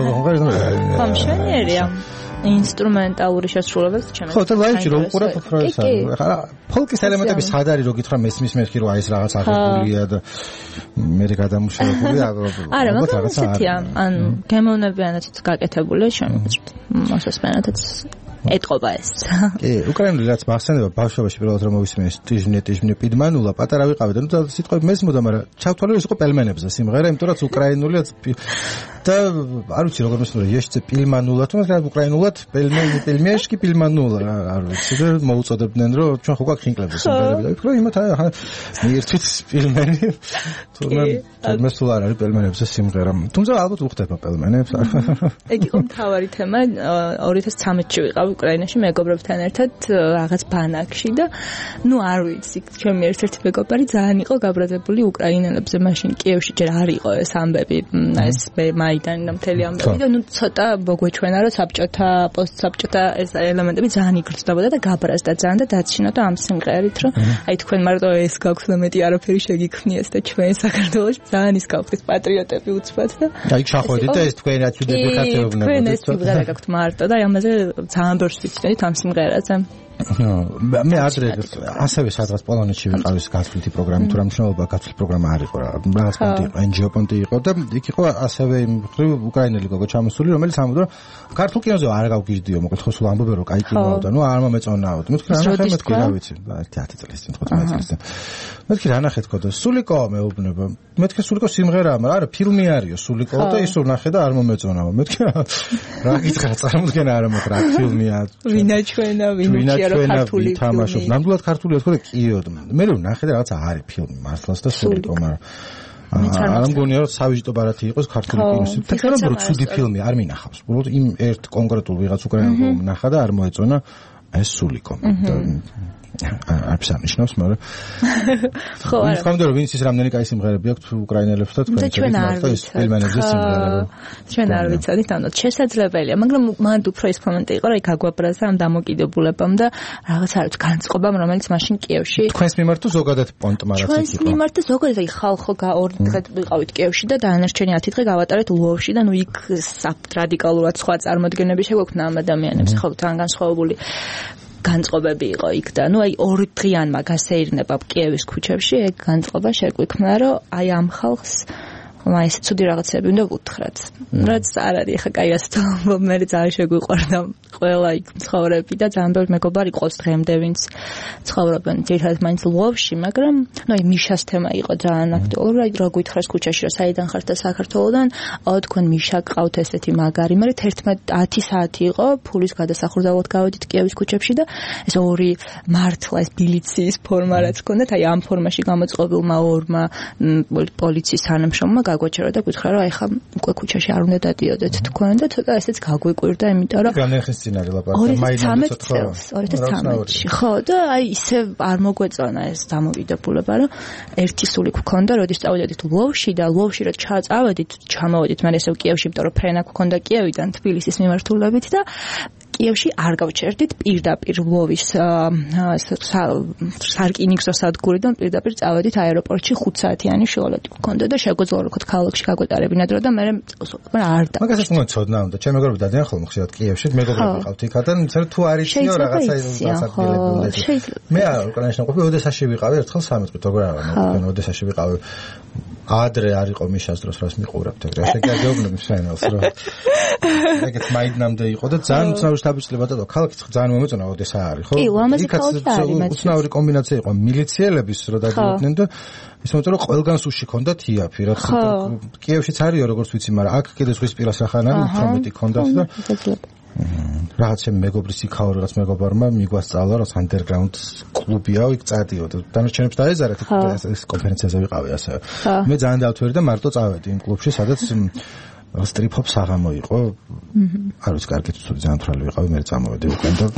ხო, მშვენიერია. ინსტრუმენტალური შესრულებაც ჩემს. ხო, და ლაივში რო უყურებ უფრო ეს არის. ხა ფოლკის ელემენტები სად არის რო გითხრა მესმის მერქი რო აი ეს რაღაც აღებულია და მე გადამუშავებული არა, მაგრამ ესეთია. ანუ გემოვნებიანაც გაკეთებულია შემიძლია. მოსასმენადაც ეტყობა ეს. კი, უკრაინული რაც მახსენდება ბავშვობაში პირველად რომ მოვისმენს ტიჟნე ტიჟნე პიდმანულა პატარა ვიყავი და ნუ სიტყვები მესმოდა, მაგრამ ჩავთვალე ის იყო პელმენებზე სიმღერა, იმიტომ რომ უკრაინულიაც და არ ვიცი როგორ მესმოდა ეშცე პილმანულა, თუმცა უკრაინულად პელმენი პელმეშკი პილმანულა არ ვიცი და მოუწოდებდნენ რომ ჩვენ ხო გვაქვს ხინკლები სიმღერები და ვფიქრობ იმათ ახლა მიერთვით პილმენი თუმცა მესულა არ არის პელმენებზე სიმღერა, თუმცა ალბათ უხდება პელმენებს. ეგ იყო მთავარი თემა ორი ათას ცხრამეტში ვიყავ უკრაინაში მეგობრებთან ერთად რაღაც ბანაკში და ნუ არ ვიცი, ჩემი ერთ-ერთი მეგობარი ძალიან იყო გაბრაზებული უკრაინელებზე, მაშინ კიევში ჯერ არ იყო ეს ამბები, ეს მაიდანი და მთელი ამბები და ნუ ცოტა მოგვეჩვენა რომ საბჭოთა პოსტსაბჭოთა ეს ელემენტები ძალიან იგრძნობოდა და გაბრაზდა ძალიან და დაცინოდა ამ სიმღერით, რომ აი თქვენ მარტო ეს გაქვთ და მეტი არაფერი შეგიქმნიეს და ჩვენ საქართველოში ძალიან ის გავხდით პატრიოტები უცბად და აი ჩახვედით და ეს თქვენ რაც უდები ხარჯებობთ. თქვენ ეს სიმღერა გაქვთ მარტო და ამაზე ძალიან ბევრს ვიცით ამ სიმღერაზე. მე ადრე ასევე სადღაც პოლონეთში ვიყავის გათვლითი პროგრამა, თუ რა მნიშვნელობა გათვლითი პროგრამა არ იყო რა. რაღაც პონტი იყო, ენ ჯი ო პონტი იყო და იქ იყო ასევე მხრივ უკრაინელი გოგო ჩამოსული, რომელიც ამბობდა რომ ქართულ კინოზე არ გავგიჟდიო, მოკლედ ხო სულ ამბობენ რომ კაი კინოა და ნუ არ მომეწონაო. მეთქი რა ნახე, მეთქი რა ვიცი, ათი წლის წინ, ოცდაათი წლის წინ. მეთქი რა ნახე თქო და სულიკო მეუბნება. მეთქი სულიკო სიმღერაა, მაგრამ არა ფილმი არისო სულიკო და ისო ნახე და არ მომეწონაო. მეთქი რა გითხრა წარმოდგენა არ მოხდა ფილმია. ვინაჩვენა, ვინუჩია ქართული თამაშობ. ნამდვილად ქართულია თქო და კიო. მე რომ ნახე და რაღაცა არის ფილმი მართლაც და სულიკო, მაგრამ არ მგონია რომ სავიჟიტო ბარათი იყოს ქართული კინოს. თქო რომ ცუდი ფილმი არ მინახავს. უბრალოდ იმ ერთ კონკრეტულ ვიღაც უკრაინულ ნახა და არ მოეწონა ეს სულიკო. არც აღნიშნავს, მაგრამ ხო არა. ის ხომ რომ ვინც ის რამდენი კაი სიმღერები აქვს უკრაინელებს და თქვენ ჩვენ არ ვიცით. სპილმენებზე სიმღერა. ჩვენ არ ვიცოდით, ანუ შესაძლებელია, მაგრამ მანდ უფრო ის მომენტი იყო, რომ იქ აგვაბრაზა ამ დამოკიდებულებამ და რაღაც არ ვიცი, განწყობამ, რომელიც მაშინ კიევში თქვენს მიმართ თუ ზოგადად პონტმა რაც იქ იყო. ჩვენს მიმართ და ზოგადად აი ხალხო ორი დღე ვიყავით კიევში და დანარჩენი ათი დღე გავატარეთ ლვოვში და ნუ იქ რადიკალურად სხვა წარმოდგენები შეგვექნა ამ ადამიანებს, ხო თან განსხვავებული განწყობები იყო იქ და ნუ აი ორი დღიანმა გასეირნება კიევის ქუჩებში ეგ განწყობა შეგვექმნა რომ აი ამ ხალხს მაინც ცუდი რაღაცები უნდა ვუთხრათ. რაც არ არის ახლა კაი ასწავლო მე ძალიან შეგვიყვარდა ყველა იქ ცხოვრები და ძალიან ბევრი მეგობარი ყავს დღემდე ვინც ცხოვრობენ ძირითადად მაინც ლვოვში, მაგრამ ნუ აი მიშას თემა იყო ძალიან აქტუალური, აი რა გითხრას ქუჩაში რა საიდან ხართ და საქართველოდან, აუ თქვენ მიშა გყავთ ესეთი მაგარი, მე თერთმეტი ათი საათი იყო ფულის გადასახურდავად გავედით კიევის ქუჩებში და ეს ორი მართლა ეს მილიციის ფორმა რაც ჰქონდათ, აი ამ ფორმაში გამოწყობილმა ორმა პოლიციის თანამშრომლმა გაგვაჩერა და გითხრა რომ აი ხა უკვე ქუჩაში არ უნდა დადიოდეთ თქვენ და ცოტა ესეც გაგვიკვირდა, იმიტომ რომ განეხის სცენარი ლაპარაკი მაინც წელს ორი ათას ცხრამეტში ხო და აი ისე არ მოგვეწონა ეს დამოკიდებულება რომ ერთი სული გქონდა როდის წავედით ლვოვში და ლვოვში რა ჩაწავედით ჩამოვედით მე ესე კიევში, იმიტომ რომ ფრენა გქონდა კიევიდან თბილისის მიმართულებით და კიევში არ გავჩერდით პირდაპირ ლვოვის სარკინიგზო სადგურიდან პირდაპირ წავედით აეროპორტში ხუთ საათიანი შოულადი გქონდა და შეგვეძლო რომ ქალაქში გაგვეტარებინა დრო და მე არ და მაგასაც მოწოდნა უნდა ჩემ მეგობრები დადიან ხოლმე ხშირად კიევში მეგობრები ვიყავთ იქიდან მცერ თუ არ იცნიო რაღაცა გასაგებია მე უკრაინაში ყოფილი ოდესაში ვიყავი ერთხელ სამი წუთი როგორ არა მე ოდესაში ვიყავი ადრე არ იყო მიშას დროს რას მიყურებთ ეგრე შეგაგეუბნები ფენელს რომ ეგეც მაიდნამდე იყო და ძალიან უცნაური შთაბეჭდილება და ქალაქიც ძალიან მომეწონა ოდესა არის ხო იქაც უცნაური კომბინაცია იყო მილიციელების რო დადიოდნენ და ის მომწონო რომ ყველგან სუში ქონდათ იაფი რაც კიევშიც არისო როგორც ვიცი მაგრამ აქ კიდე ზღვისპირას ახან არის უფრო მეტი ქონდათ და რაღაც ჩემ მეგობრის იქაო რაღაც მეგობარმა მიგვასწავლა რომ underground კლუბია იქ წადიოდა დანარჩენებს დაეზარეთ ეს კონფერენციაზე ვიყავი ასე მე ძალიან დავთვერი და მარტო წავედი იმ კლუბში სადაც strip hop საღამო იყო არ ვიცი კარგით თუ ძალიან თრალი ვიყავი მე წამოვედი უკან და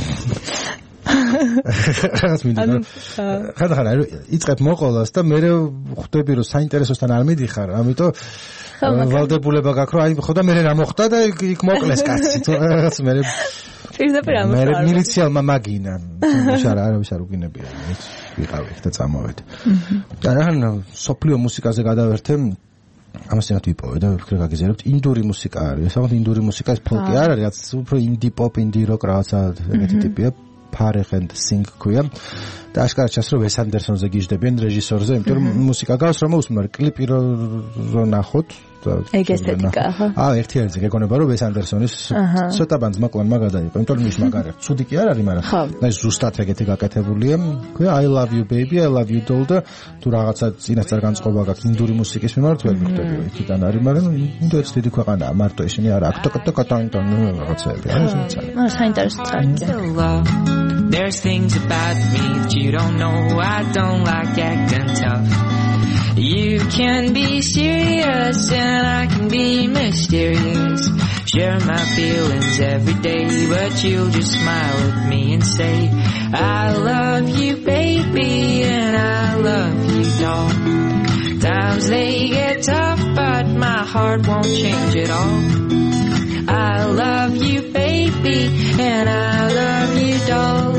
რაღაც მინდა ხან-ხან იწყებ მოყოლას და მე ხვდები რომ საინტერესოსთან არ მიდიხარ ამიტომ ვალდებულება გაქვს რომ აი ხო და მე რა მოხდა და იქ მოკლეს კაცი თუ რაღაც მე პირდაპირ ამბობ მე მილიციელმა მაგინა შარა არავის არ უგინებია ვიყავი და წამოვედი და რან სოფლიო მუსიკაზე გადავერთე ამას ერთ ვიპოვე და ვფიქრე გაგიზიარებთ ინდური მუსიკა არის საერთოდ ინდური მუსიკა ეს ფოლკი არ არის რაც უფრო ინდი პოპ ინდი როკ რაღაცა ეგეთი ტიპია Parent Sing ქვია და აშკარად ჩანს რომ ვეს ანდერსონზე გიждებიან რეჟისორზე, იმიტომ რომ მუსიკა გავს რომ უსმარ კლიპი რო ნახოთ და ეგ ესთეტიკა ხო? აა ერთი არის ეგონება რომ ვეს ანდერსონის ცოტა ბანძმა კლანმა გადაიყო, იმიტომ რომ ის მაგარი ცუდი კი არ არის, მაგრამ ეს ზუსტად ეგეთი გაკეთებულია. ქვია I love you baby, I love you doll და თუ რაღაცა წინასწარ განწყობა გაქვს ინდური მუსიკის მიმართ ვერ მიხვდები იქიდან არის, მაგრამ ინდოეთს დიდი ქვეყანაა, მარტო ისინი არა აქტოკატოკატანტონ რაღაცები არის ძალიან. აა საინტერესო წარკია. There's things about me that you don't know. I don't like acting tough. You can be serious and I can be mysterious. Share my feelings every day, but you'll just smile at me and say I love you baby and I love you doll. Times they get tough but my heart won't change at all. I love you baby and I love you doll.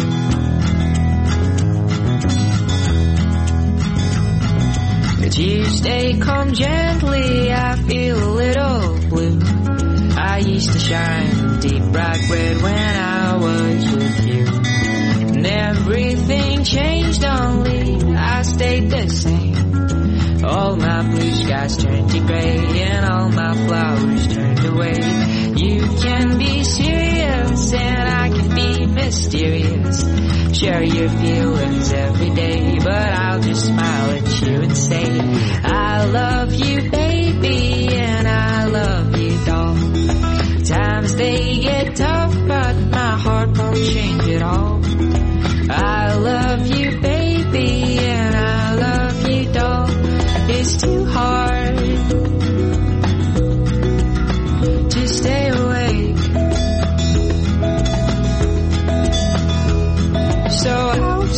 Tuesday come gently, I feel a little blue. I used to shine deep bright red when I was with you. And everything changed, only I stayed the same. All my blue skies turned to gray and all my flowers turned away. You can be serious and I can be mysterious. Share your feelings every day, but I'll just smile at you and say I love you baby and I love you doll. Times they get tough but my heart won't change at all. I love you baby and I love you doll. It's too hard to stay awake, so I'll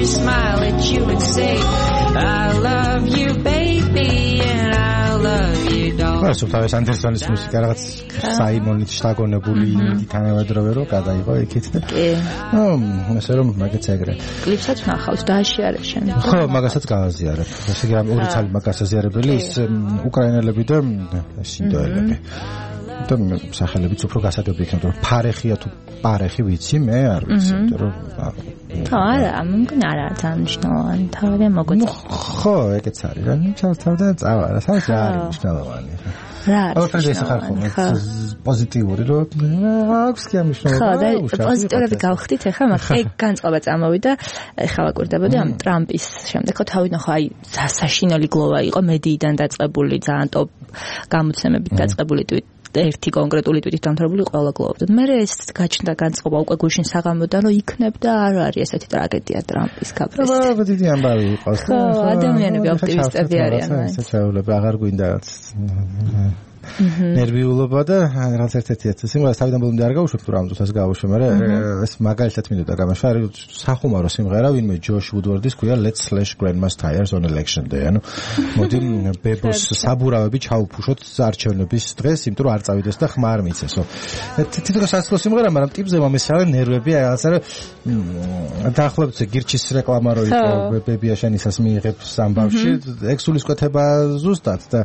just smile at you and say I love you baby and I love you dog. რა სულთავეს ანდერსონის მუსიკა რაღაც საიმონით შთაგონებული იმით თანამედროვე რო გადაიღო იქით და კი ნუ ესე რომ მაგაც ეგრე კლიპსაც ნახავს დააშიარებ შენ ხო მაგასაც გააზიარებ ესე იგი ამ ორი ცალი მაგას აზიარებელი ის უკრაინელები და სინდოელები და სახელებიც უფრო გასაგები იქნება რომ ფარეხია თუ პარეხი ვიცი მე არ ვიცი იმიტომ რომ არა მგონა არა ძალიან მნიშვნელოვანი თავი მოგვიწევს ხო ეგეც არის რა ჩავთავდა წავა რა საერთოდ არ არის მნიშვნელოვანი რა არის მნიშვნელოვანი პოზიტიური რომ აქვს კი ამ მნიშვნელოვანი ხო და პოზიტიურები გავხდით ახლა მაგრამ ეგ განწყობა წამოვიდა ახლა ვაკვირდებოდი ამ ტრამპის შემდეგ ხო თავი ნახო აი საშინელი გლოვა იყო მედიიდან დაწყებული ძალიან ტოპ გამოცემებით დაწყებული ტვიტ ერთი კონკრეტული ტვიტით დამთავრებული ყველა გლოვობდა. მე ეს გაჩნდა განწყობა უკვე გუშინ საღამოდან რომ იქნებდა არ არის ესეთი ტრაგედია ტრამპის კაპრეს. ხო, დიდი ამბავი იყოს. ხო, ადამიანები ოპტიმისტები არიან. ეს ჩაოლება აღარ გვინდა რაც ნერვიულობა და რაც ერთ-ერთი ეს სიმღერა თავიდან ბოლომდე არ გავუშვებ თუ რამ წუთას გავუშვე, მაგრამ ეს მაგალითად მინდოდა გამაშვა არის სახუმარო სიმღერა ვინმე ჯოშ ვუდვორდის ქვია Let's slash grandma's tires on election day. ანუ მოდი ბებოს საბურავები ჩაუფუშოთ არჩევნების დღეს, იმიტომ რომ არ წავიდეს და ხმა არ მიცესო. თითქოს ასლო სიმღერა, მაგრამ ტიპზე მომესწრე ნერვები, რაღაცა რომ დაახლოებით გირჩის რეკლამა რო იყო ბებია შენისას მიიღებს ამბავში, ექსულის კვეთება ზუსტად და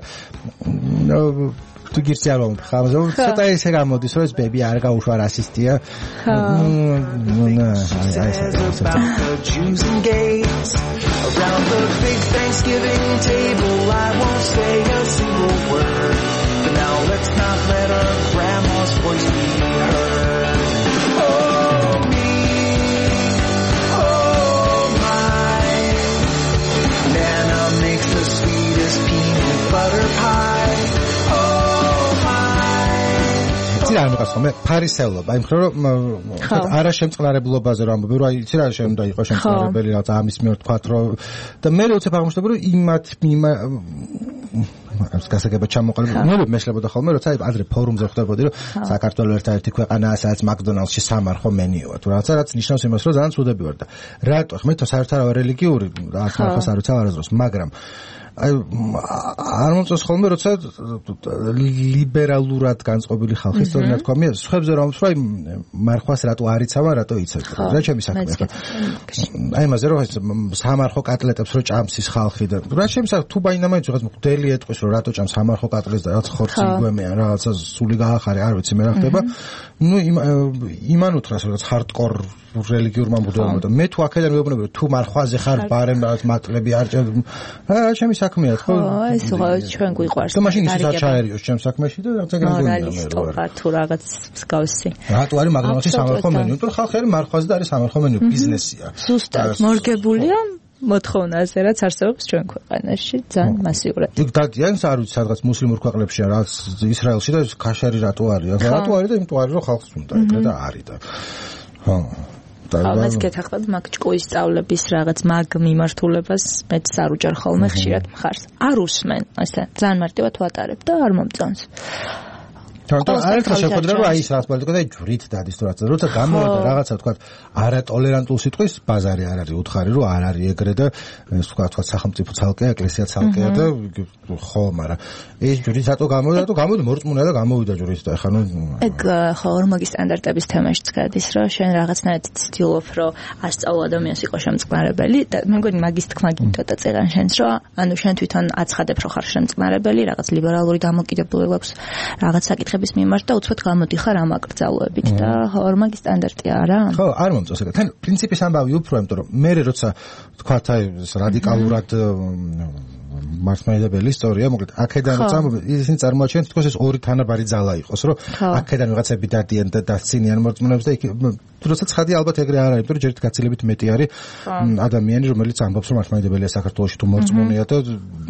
თუ გირჩი არ მომხამზე, ცოტა ისე გამოდის, რომ ეს ბები არ გაუშვა რასისტია. ხო. Around the big Thanksgiving table, I won't say a single word. But now let's not let our grandma's voice be heard. Oh me, oh my, Nana makes the sweetest peanut butter pie. იცი რა მიყავს ხოლმე ფარისევლობა იმ ხრო რომ არა შემწყნარებლობაზე რომ ამბობი რომ აი იცი რა შემდა იყო შემწყნარებელი რაღაც ამის მიერ თქვათ რომ და მე როცა აღმოჩნდა რომ იმათ ამ გასაგება ჩამოყალიბდა მე მეშლებოდა ხოლმე როცა ადრე ფორუმზე ხვდებოდი რომ საქართველოს ერთ-ერთი ქვეყანაა სადაც მაკდონალდსში სამარხო მენიუა თუ რაღაცა რაც ნიშნავს იმას რომ ძალიან ცუდები ვარ და რატო ხმე თო საერთოდ არა რელიგიური რაღაც მარხოს არ ვიცი არასდროს მაგრამ აი არ მომწონს ხოლმე როცა ლიბერალურად განწყობილი ხალხი სწორად თქვა მე სხვებზე რომ ვთქვა მარხვას რატო არ იცავენ რატო იცავენ რა ჩემი საქმე ხა აი მასე რომ სამარხო კატლეტებს რო ჭამს ის ხალხი და რა ჩემი საქმე თუ ბაინამაიც რაღაც მღვდელი ეტყვის რომ რატო ჭამს სამარხო კატლეტს და რაღაც ხორცი გვემეან რაღაცა სული გაახარე არ ვიცი მე რა ხდება ნუ იმან უთხრას რაღაც ჰარდკორ რელიგიურმა მუდმივად მე თუ აქედან მეუბნები რომ თუ მარხვაზე ხარ ბარემ რაღაც მატლები არ ჭამ რა ჩემი საქმეა ხო ეს რა ჩვენ გვიყვარს და მაშინ ისაც არ ჩაერიოს ჩემ საქმეში და რაღაცა გაგონია თუ რაღაც მსგავსი რატო არის მაგდონალდსში სამარხო მენიუ თუ ხალხი არის მარხვაზე და არის სამარხო მენიუ ბიზნესია ზუსტად მორგებულია მოთხოვნაზე რაც არსებობს ჩვენ ქვეყანაში ძალიან მასიურად. იქ დაგიან არ ვიცი სადღაც მუსლიმურ ქვეყნებშია რაც ისრაელში და ქაშარი რატო არის? რატო არის და იმიტომ არის რომ ხალხს უნდა ეგრე და არის და ხო ამას გეთახმად მაგ ჭკუის სწავლების რაღაც მაგ მიმართულებას მეც არ უჭერ ხოლმე ხშირად მხარს. არ უსმენ, ასე ძალიან მარტივად ვატარებ და არ მომწონს. თუმცა აერთა შეხვედრა რომ აი ის რაც პოლიტიკა და ჯვრით დადის თუ რაღაცა როცა გამოვიდა რაღაცა თქვა არატოლერანტულ სიტყვის ბაზარი არ არის უთხარი რომ არ არის ეგრე და ეს თქვა თქვა სახელმწიფო ცალკეა ეკლესია ცალკეა და ხო მაგრამ ეს ჯვრით რატო გამოვიდა თუ გამოვიდა მორწმუნეა და გამოვიდა ჯვრით და ეხლა ნუ ეგ ხო ორმაგი სტანდარტების თემაშიც გადის რომ შენ რაღაცნაირად ცდილობ რომ ასწავლო ადამიანს იყოს შემწყნარებელი და მე მგონი მაგის თქმა გინდოდა წერან შენს რომ ანუ შენ თვითონ აცხადებ რომ ხარ შემწყნარებელი რაღაც ლიბერალური დამოკიდებულება აქვს რაღაც საკითხი ის მიმართ და უცბად გამოდიხარ ამ აკრძალვებით და ორმაგი სტანდარტია არა? ხო, არ მომწონს ეგ. თან პრინციპის ამბავი უფრო, იმიტომ რომ მე როცა თქვათ აი რადიკალურად მართლმადიდებელი ისტორია, მოკლედ აქედან როცა ისინი წარმოაჩენთ თქოს ეს ორი თანაბარი ძალა იყოს, რომ აქედან ვიღაცები დადიან და დასცინიან მორწმუნეებს და იქ როცა ცხადი ალბათ ეგრე არ არის, იმიტომ რომ ჯერით გაცილებით მეტი არის ადამიანი, რომელიც ამბობს რომ მართლმადიდებელია საქართველოში თუ მორწმუნეა და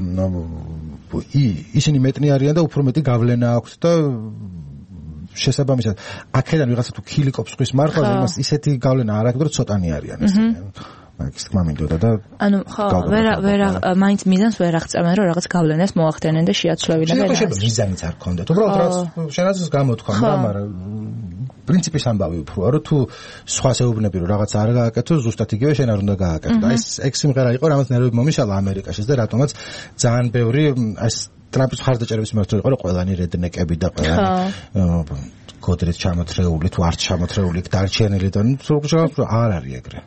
ისინი მეტნი არიან და უფრო მეტი გავლენა აქვთ და შესაბამისად აქედან ვიღაცა თუ ქილიკობს ხვის მარხვაზე იმას ისეთი გავლენა არ აქვს რომ ცოტანი არიან ესენი მაგის თქმა მინდოდა და ანუ ხო ვერა ვერა მაინც მიზანს ვერ აღწევენ რომ რაღაც გავლენას მოახდენენ და შეაცვლევინა და შეიძლება მიზანიც არ ქონდეთ უბრალოდ რაც შენაც გამოთქვა მაგრამ პრინციპის ამბავი უფრო რომ თუ სხვა შეუბნები რომ რაღაც არ გააკეთო ზუსტად იგივე შენ არ უნდა გააკეთო. აი ეს სიმღერა იყო რამაც ნერვები მომიშალა ამერიკაშიც და რატომაც ძალიან ბევრი ეს ტრამპის მხარდაჭერების მიმართ იყო რომ ყველანი რედნეკები და ყველანი კოდრით ჩამოთრეული თუ არ ჩამოთრეული დარჩენილი და სულ არ არის ეგრე.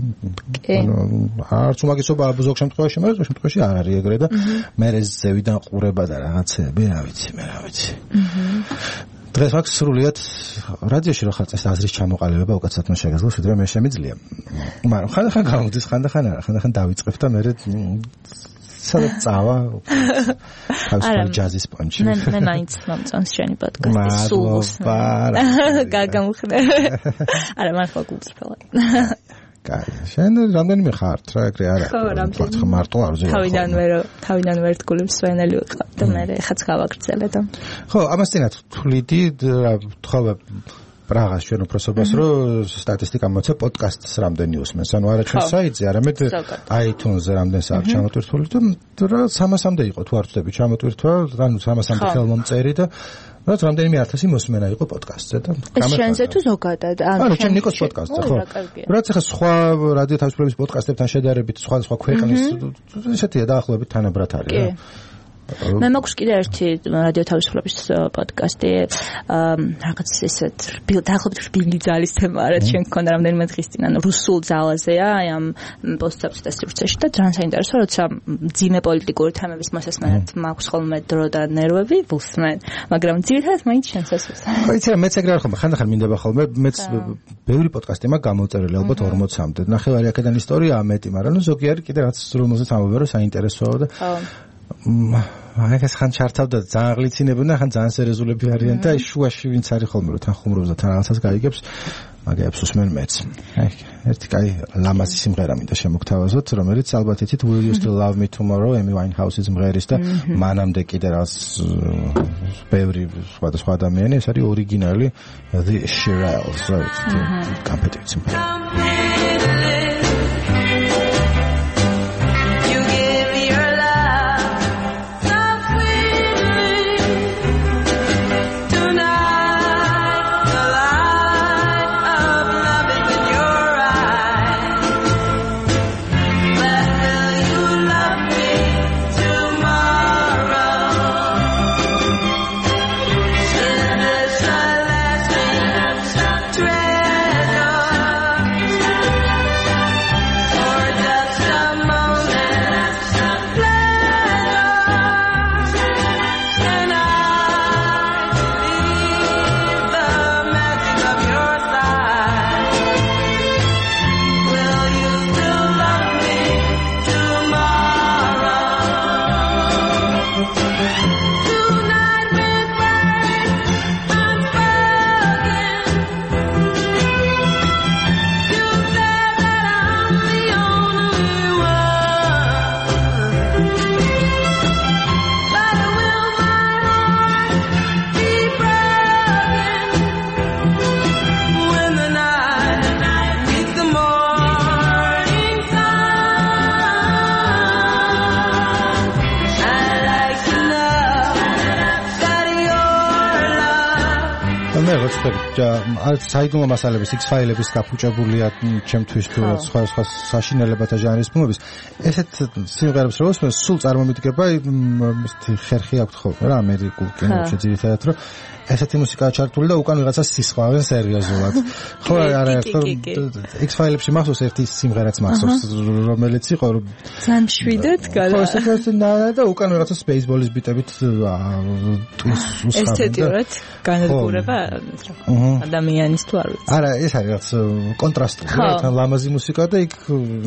არც უმაგისობა ზოგ შემთხვევაში, მაგრამ ზოგ შემთხვევაში არ არის ეგრე და მე ზევიდან ყურება და რაღაცები, რა ვიცი, მე რა ვიცი. დღეს მაქვს სრულიად რადიოში რო ხარ წეს აზრის ჩამოყალიბება უკაცრავად მე შეგეძლოს, ვიდრე მე შემიძლია. მაგრამ ხანდახან გამოდის, ხანდახან არა, ხანდახან დავიწყებ და მე სადაც წავა თავის ჯაზის პონჩი. მე მე მაინც მომწონს შენი პოდკასტი სულს. გაგამხნე. არა მართლა გულწრფელად. კაი, შენ რამდენიმე ხართ რა ეგრე არა. ხო, მარტო არ ზეა. თავიდანვე რომ თავიდანვე ერთგულებს სვენელი ვიყავ და მე ხაც გავაგრძელე და. ხო, ამასთანავე თვლიდი რა თხოვე პრაღას ჩვენ უпроსობას რომ სტატისტიკა მოცა პოდკასტს რამდენი უსმენს ანუ არა ჩვენ საიტზე არამედ iTunes-ზე რამდენს აქვს ჩამოტვირთული და რა სამასამდე იყო თუ არ ვწდები ჩამოტვირთვა ანუ სამასამდე ხელმომწერი და რაც რამდენიმე ათასი მოსმენა იყო პოდკასტზე და ეს შენზე თუ ზოგადად ანუ ჩვენ ნიკოს პოდკასტზე ხო რაც ახლა სხვა რადიო თავისუფლების პოდკასტებთან შედარებით სხვა სხვა ქვეყნის ესეთია დაახლოებით თანაბრად არის რა მე მაქვს კიდე ერთი რადიო თავისუფლების პოდკასტი რაღაც ესეთ დაახლოებით რბილი ძალის თემა რაც შენ გქონდა რამდენიმე დღის წინ ანუ რუსულ ძალაზეა აი ამ პოსტსაბჭოთა და სივრცეში და ძალიან საინტერესო როცა ძიმე პოლიტიკური თემების მოსასმენად მაქვს ხოლმე დრო და ნერვები ვუსმენ მაგრამ ძირითადად მაინც შენს ასოს ხო იცი რა მეც ეგრე არ ხომ ხანდახან მინდება ხოლმე მეც ბევრი პოდკასტი მაქვს გამოწერილი ალბათ ორმოცამდე ნახევარი აქედან ისტორიაა მეტი მაგრამ ნუ ზოგი არის კიდე რაც რომელზეც ამბობენ რომ საინტერესოა და მაგას ხან ჩართავდა ძალიან ღლიცინებენ და ხან ძალიან სერიოზულები არიან და შუაში ვინც არის ხოლმე რომ თან ხუმრობს და თან რაღაცას გაიგებს მაგებს უსმენ მეც აი ერთი კაი ლამაზი სიმღერა მინდა შემოგთავაზოთ რომელიც ალბათ იცით Will You Still Love Me Tomorrow Amy Winehouse-ის სიმღერის და მანამდე კიდე რაღაც ბევრი სხვადასხვა ადამიანი ეს არის ორიგინალი The Shirelles კომპეტიცი არც საიდუმლო მასალების X-ფაილების გაფუჭებულია ჩემთვის თუ სხვა სხვა საშინელებათა ჟანრის ფილმების ესეთ სიმღერებს რო ვუსმენ სულ წარმომიდგება ხერხი აქვს ხოლმე რა ამერიკულ კინოში ძირითადად რომ ესეთი მუსიკაა ჩართული და უკან ვიღაცა სისხლავენ სერიოზულად ხო არა ხო X-ფაილებში მახსოვს ერთი სიმღერაც მახსოვს რომელიც იყო რომ ძალიან შვიდად გადა ხო ეს და უკან ვიღაცა ბეისბოლის ბიტებით ტვის უსხავენ ესთეტიურად განადგურება ადამიანის თუ არ ვიცი არა ეს არის რაღაც კონტრასტი რა თან ლამაზი მუსიკა და იქ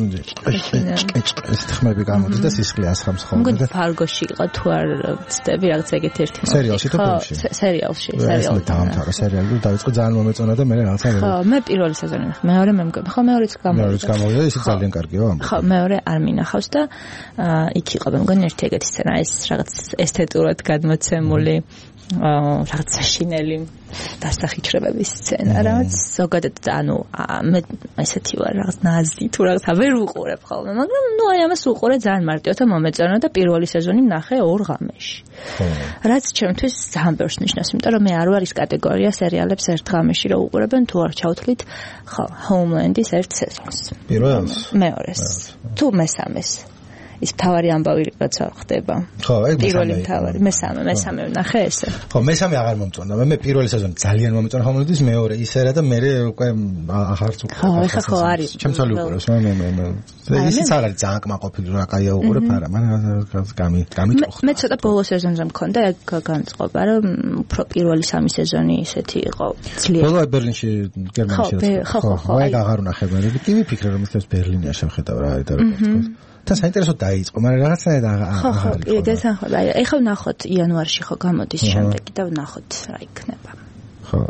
ეს ხმები გამოდის და სისხლი ასხამს ხოლმე და მგონი ფარგოში იყო თუ არ ვცდები რაღაც ეგეთ ერთი სერიალში თუ ფილმში სერიალში სერიალი დაამთავრა სერიალი დაიწყო ძალიან მომეწონა და მე რაღაცა ხო მე პირველი სეზონი ნახე მეორე მე მგონი ხო მეორეც გამოვიდა მეორეც გამოვიდა ის ძალიან კარგია ამბობ ხო მეორე არ მინახავს და იქ იყო მე მგონი ერთი ეგეთი სცენა ეს რაღაც ესთეტურად გადმოცემული აა რაღაც საშინელი დასახიჩრებების სცენა, რაც ზოგადად ანუ მე ესეთი ვარ, რაღაც ნაზი თუ რაღაც ვერ უყურებ ხოლმე, მაგრამ ნუ აი ამას უყურე ძალიან მარტივად მომეწონა და პირველი სეზონი ვნახე ორ ღამეში. რაც ჩემთვის ძალიან ბევრს ნიშნავს, იმიტომ რომ მე არ ვარ ის კატეგორია სერიალებს ერთ ღამეში რო უყურებენ, თუ არ ჩავთვლით ხო, Homeland-ის ერთ სეზონს. პირველს? მეორეს. თუ მესამეს. ის თავარი ამბავი რაცა ხდება. ხო, ეგ პირველი თავარი, მესამე, მესამე ვნახე ესე. ხო, მესამე აღარ მომწონდა. მე მე პირველი სეზონი ძალიან მომწონდა Homeland-ის, მეორე ისერა და მე უკვე აღარც უყურებ. ხო, ეხა ხო არის. ჩემცალი უყურებს, მე მე მე. ისიც არ არის ძალიან კმაყოფილი რა კაია უყურებ არა, მაგრამ გამი გამიტყო. მე ცოტა ბოლო სეზონზე მქონდა ეგ განწყობა, რომ უფრო პირველი სამი სეზონი ისეთი იყო ძლიერი. ბოლო ბერლინში, გერმანიაში. ხო, ხო, ხო. ეგ აღარ ვნახე მე. კი ვიფიქრე რომ ის ბერლინია შევხედავ რა და რა თქმა უნდა. და საინტერესო დაიწყო, მაგრამ რაღაცნაირად აღარ. ხო, ხო, ეგეთან ხო. აი, ეხლა ვნახოთ იანვარში ხო გამოდის შემდეგი და ვნახოთ რა იქნება. ხო.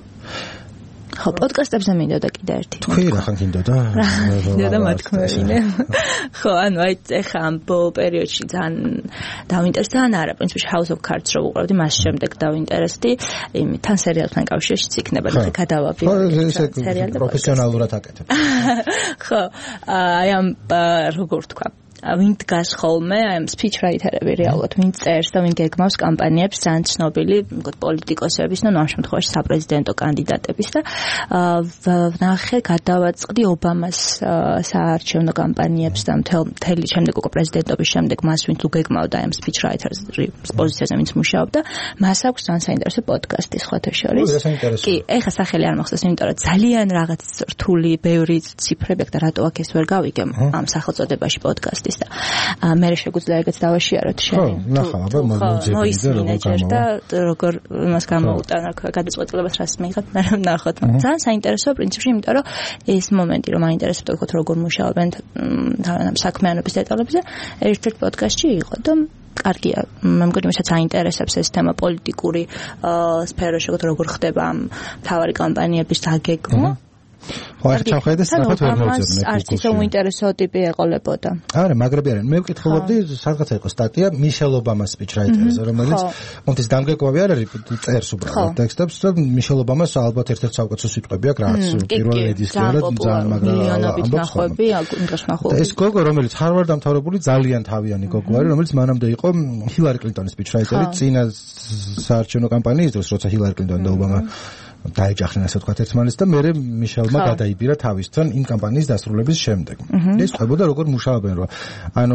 ხო, პოდკასტებზე მინდოდა კიდე ერთი. თქვი რა ხან გინდოდა? მინდოდა მათქმევინე. ხო, ანუ აი ეხლა ამ ბოლო პერიოდში ძალიან დავინტერესდა, ან არა, პრინციპში House of Cards რო უყურებდი, მას შემდეგ დავინტერესდი, იმთან სერიალთან კავშირშიც იქნება და ხე გადავაბი. ხო, ესე პროფესიონალურად აკეთებ. ხო, აი ამ როგორ თქვა ვინ დგას ხოლმე, აი ამ სპიჩრაიტერები რეალურად, ვინ წერს და ვინ გეგმავს კამპანიებს ძალიან ცნობილი, მგონი პოლიტიკოსების და ამ შემთხვევაში საპრეზიდენტო კანდიდატების და ვნახე გადავაწყდი ობამას საარჩევნო კამპანიებს და მთელი შემდეგ უკვე პრეზიდენტობის შემდეგ მას ვინც უგეგმავდა ამ სპიჩრაიტერის პოზიციაზე ვინც მუშაობდა, მას აქვს ძალიან საინტერესო პოდკასტი სხვათა შორის. კი, ეხა სახელი არ მახსოვს, იმიტომ რომ ძალიან რაღაც რთული, ბევრი ციფრები აქვს და რატო აქ ეს ვერ გავიგე ამ სახელწოდებაში პოდკასტი და მე შეგვიძლია ეგეც დავაშიაროთ შენ. ხო, ნახავ, აბა მოძებნი და როგორ მას გამოუტანა გადაწყვეტილებას რას მიიღეთ, მე ნახოთ. ძალიან საინტერესოა პრინციპში, იმიტომ რომ ეს მომენტი რომ აინტერესებდა ვთქვათ როგორ მუშაობენ ამ საქმიანობის დეტალებზე, ერთ-ერთ პოდკასტში იყო და კარგია, მე მგონი მასაც აინტერესებს ეს თემა პოლიტიკური სფეროში, როგორ ხდება ამ მთავარი კამპანიების დაგეგმვა. ხო, ახლა ჩავხედე სწრაფად ვერ მოვძებნე. არც ისე უინტერესო ტიპი ეყოლებოდა. არა, მაგრები არიან. მე ვკითხულობდი, სადღაც იყო სტატია მიშელ ობამას სპიჩრაიტერის, რომელიც მომთის დამგეგმავი არ არის, წერს უბრალოდ ტექსტებს და მიშელ ობამას ალბათ ერთ-ერთი საუკეთესო სიტყვები აქვს, რაც პირველ რედისკერად ძალიან მაგრა ამბობს. ეს გოგო, რომელიც ჰარვარდ დამთავრებული ძალიან თავიანი გოგო არის, რომელიც მანამდე იყო ჰილარი კლინტონის სპიჩრაიტერი, წინა საარჩევნო კამპანიის დროს, როცა ჰილარი კლინტონი და ობამა დაიჯახნენ ასე ვთქვათ ერთმანეთს და მე მიშელმა გადაიბირა თავისთან იმ კამპანიის დასრულების შემდეგ. ეს ხვდებოდა როგორ მუშაობენ რა. ანუ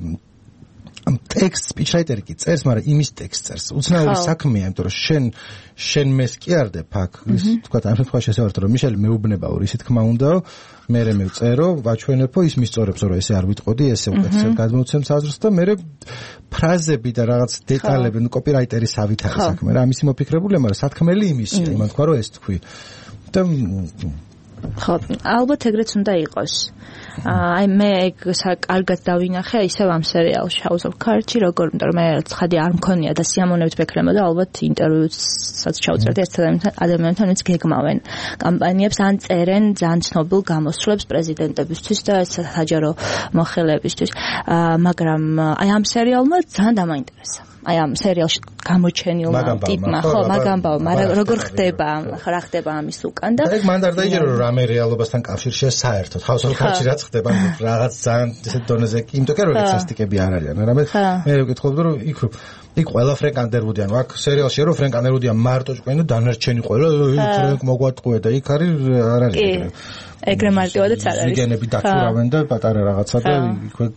ამ ტექსტ სპიჩრაიტერი კი წერს, მაგრამ იმის ტექსტს წერს. უცნაური საქმეა, იმიტომ რომ შენ შენ მეს კი არდებ აქ, ის ვთქვათ ამ შემთხვევაში ესე ვარ, რომ მიშელი მეუბნებაო, ისე თქმა უნდაო, მე მე ვწერო, ვაჩვენებო, ის მისწორებს, რომ ესე არ ვიტყოდი, ესე უკეთესად გადმოცემს აზრს და მე ფრაზები და რაღაც დეტალები, ნუ კოპირაიტერის ავითარი საქმე რა, ამისი მოფიქრებულია, მაგრამ სათქმელი იმისია, იმან თქვა რომ ეს თქვი. და ხო, ალბათ ეგრეც უნდა იყოს. აი მე ეგ კარგად დავინახე ისევ ამ სერიალში House of Cards-ში, როგორ იმიტომ რომ მე ცხადი არ მქონია და სიამოვნებით ვექრებოდა, ალბათ ინტერვიუსაც ჩავწერდი ერთ ადამიანთან, ვინც გეგმავენ კამპანიებს, ან წერენ ძალიან ცნობილ გამოსვლებს პრეზიდენტებისთვის და საჯარო მოხელეებისთვის. მაგრამ აი ამ სერიალმა ძალიან დამაინტერესა. აი ამ სერიალში გამოჩენილმა ტიპმა, ხო, მაგამბავ, მაგრამ როგორ ხდება, რა ხდება ამის უკან და ეგ მან არ დაიჯერო რომ რამე რეალობასთან კავშირშია საერთოდ. House of Cards-ში რაც ხდება, რაღაც ძალიან ისეთ დონეზე კი, იმიტომ რომ ეგ სასტიკები არ არიან, მაგრამ მე ვკითხულობდი რომ იქ იქ ყველა ფრენკ ანდერვუდი, ანუ აქ სერიალში რომ ფრენკ ანდერვუდია მარტო ჭკვიანი და დანარჩენი ყველა ფრენკ მოგვატყუე და იქ არის არ არის ეგრე. ეგრე მარტივადაც არ არის. ვიგენები დახურავენ და პატარა რაღაცა და იქვე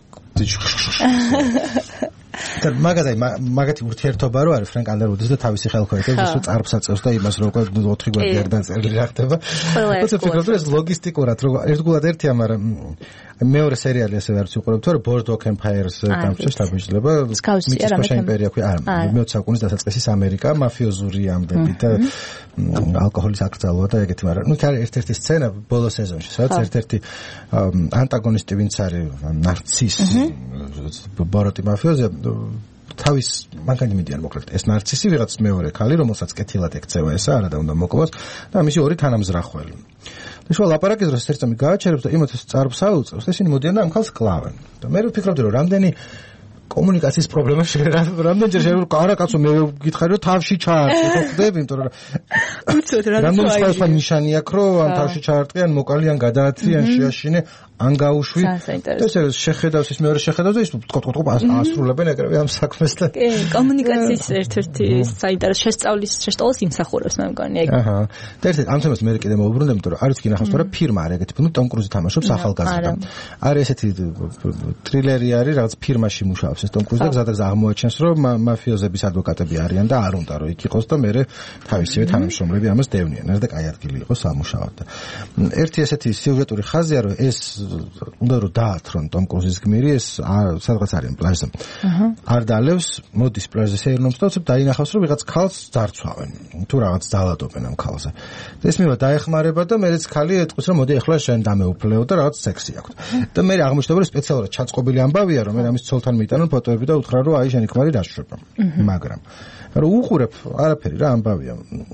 და მაგათი მაგათი ურთიერთობა რო არის ფრენკ ანდერვუდის და თავისი ხელქვეითებს ისე წარბს აწევს და იმას რო ოთხი გვერდი არ დაწერილი რა ხდება. თუმცა ფიქრობ რომ ეს ლოგისტიკურად რო ერთგულად ერთია, მაგრამ მეორე სერიალი ასე ვარც უყურებ თუ რა Boardwalk Empire-ს გამჩნევს დაბეჭდილება მიწისქვეშა იმპერია ქვია არა მეოცე საუკუნის დასაწყისის ამერიკა მაფიოზური ამბები და ალკოჰოლის აკრძალვა და ეგეთი, მაგრამ ნუ არის ერთ-ერთი სცენა ბოლო სეზონში, სადაც ერთ-ერთი ანტაგონისტი ვინც არის ნარცის ბოროტი მაფიოზი თავის მანქანა მიდიან მოკლედ ეს ნარცისი ვიღაც მეორე ქალი რომელსაც კეთილად ექცევა ესა არა და უნდა მოკლოს და მისი ორი თანამზრახველი და შუა ლაპარაკის დროს ერთ წამი გააჩერებს და იმათს წარბს აუწევს ესენი მოდიან და ამ ქალს კლავენ და მე ვფიქრობდი რომ რამდენი კომუნიკაციის პრობლემა შეიძლება რამდენჯერ შეიძლება არა კაცო მე გითხარი რომ თავში ჩაარტყი ხო ხდები იმიტომ რომ უცოდ რა რამდენი სხვა ნიშანი აქვს რომ ან თავში ჩაარტყი ან მოკალი ან გადაათრი ან შეაშინე ან გაუშვი ესე შეხედავს ის მეორე შეხედავს და ის თქო თქო ასრულებენ ეგრევე ამ საქმეს და კი კომუნიკაციის ერთ-ერთი საინტერესო შესწავლის შესწავლის იმსახურებს მე მგონი ეგ აჰა და ერთ-ერთი ამ თემას მე კიდე მოვუბრუნდები იმიტომ რომ არის კი ნახავს თორე ფირმა არის ეგეთი ნუ ტომ კრუზი თამაშობს ახალგაზრდა არის ესეთი ტრილერი არის რაღაც ფირმაში მუშაობს ეს ტომ კრუზი და გზადაგზა აღმოაჩენს რომ მაფიოზების ადვოკატები არიან და არ უნდა რომ იქ იყოს და მე თავისივე თანამშრომლები ამას დევნიან და კაი ადგილი იყოს სამუშაოდ და ერთი ესეთი სიუჟეტური ხაზია რომ ეს უნდა რომ დაათრონ ტომ კრუზის გმირი ეს სადღაც არის პლაჟზე არ დალევს მოდის პლაჟზე სეირნობს და უცებ დაინახავს რომ ვიღაც ქალს ძარცვავენ თუ რაღაც ძალადობენ ამ ქალზე და ეს მივა დაეხმარება და მეც ქალი ეტყვის რომ მოდი ახლა შენ დამეუფლეო და რაღაც სექსი აქვს და მე აღმოჩნდება რომ სპეციალურად ჩაწყობილი ამბავია რომ მე ამის ცოლთან მიიტანონ ფოტოები და უთხრა რომ აი შენი ქმარი დაშვება მაგრამ რომ უყურებ არაფერი რა ამბავია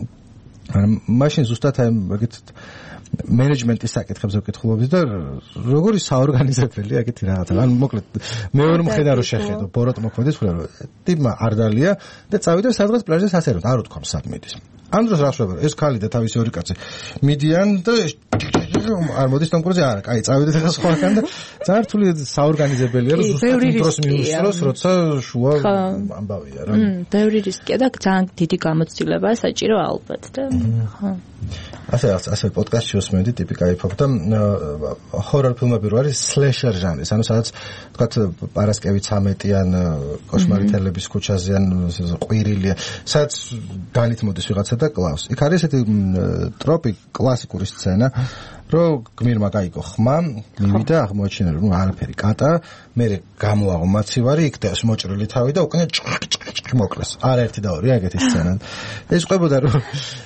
მაშინ ზუსტად აი ეგეთ მენეჯმენტის საკითხებზე ვკითხულობდი და როგორი საორგანიზებელია ეგეთი რაღაცა. ან მოკლედ მეორე მხედარო შეხედო, ბოროტ მოქმედის ხულა რომ ტიპმა არ დალია და წავიდა სადღაც პლაჟზე სასეროდ, არ უთქვა სად მიდის. ამ დროს რა ხდება? ეს ქალი და თავისი ორი კაცი მიდიან და არ მოდის ტომ კრუზი არა, კაი, წავიდეთ ახლა სხვაგან და ძალიან რთული საორგანიზებელია რომ ზუსტად იმ დროს მიუსწროს, როცა შუა ამბავია რა. ბევრი რისკია და ძალიან დიდი გამოცდილებაა საჭირო ალბათ და ხო. ასე ასე პოდკასტში უსმენდი ტიპი кайფობ და ჰორორ ფილმები რო არის სლეშერ ჟანრის, ანუ სადაც თქვათ პარასკევი ცამეტიან კოშმარი თელების ქუჩაზე ან ყვირილია, სადაც განით მოდის ვიღაცა და კლავს. იქ არის ესეთი ტროპი კლასიკური სცენა რომ გმირმა გაიგო ხმა, მივიდა აღმოაჩინა რომ არაფერი კატა, მე გამოაღო მაცივარი, იქ და მოჭრილი თავი და უკან ჭკ მოკლეს. არაერთი და ორი ეგეთი სცენა. ეს ყვებოდა რომ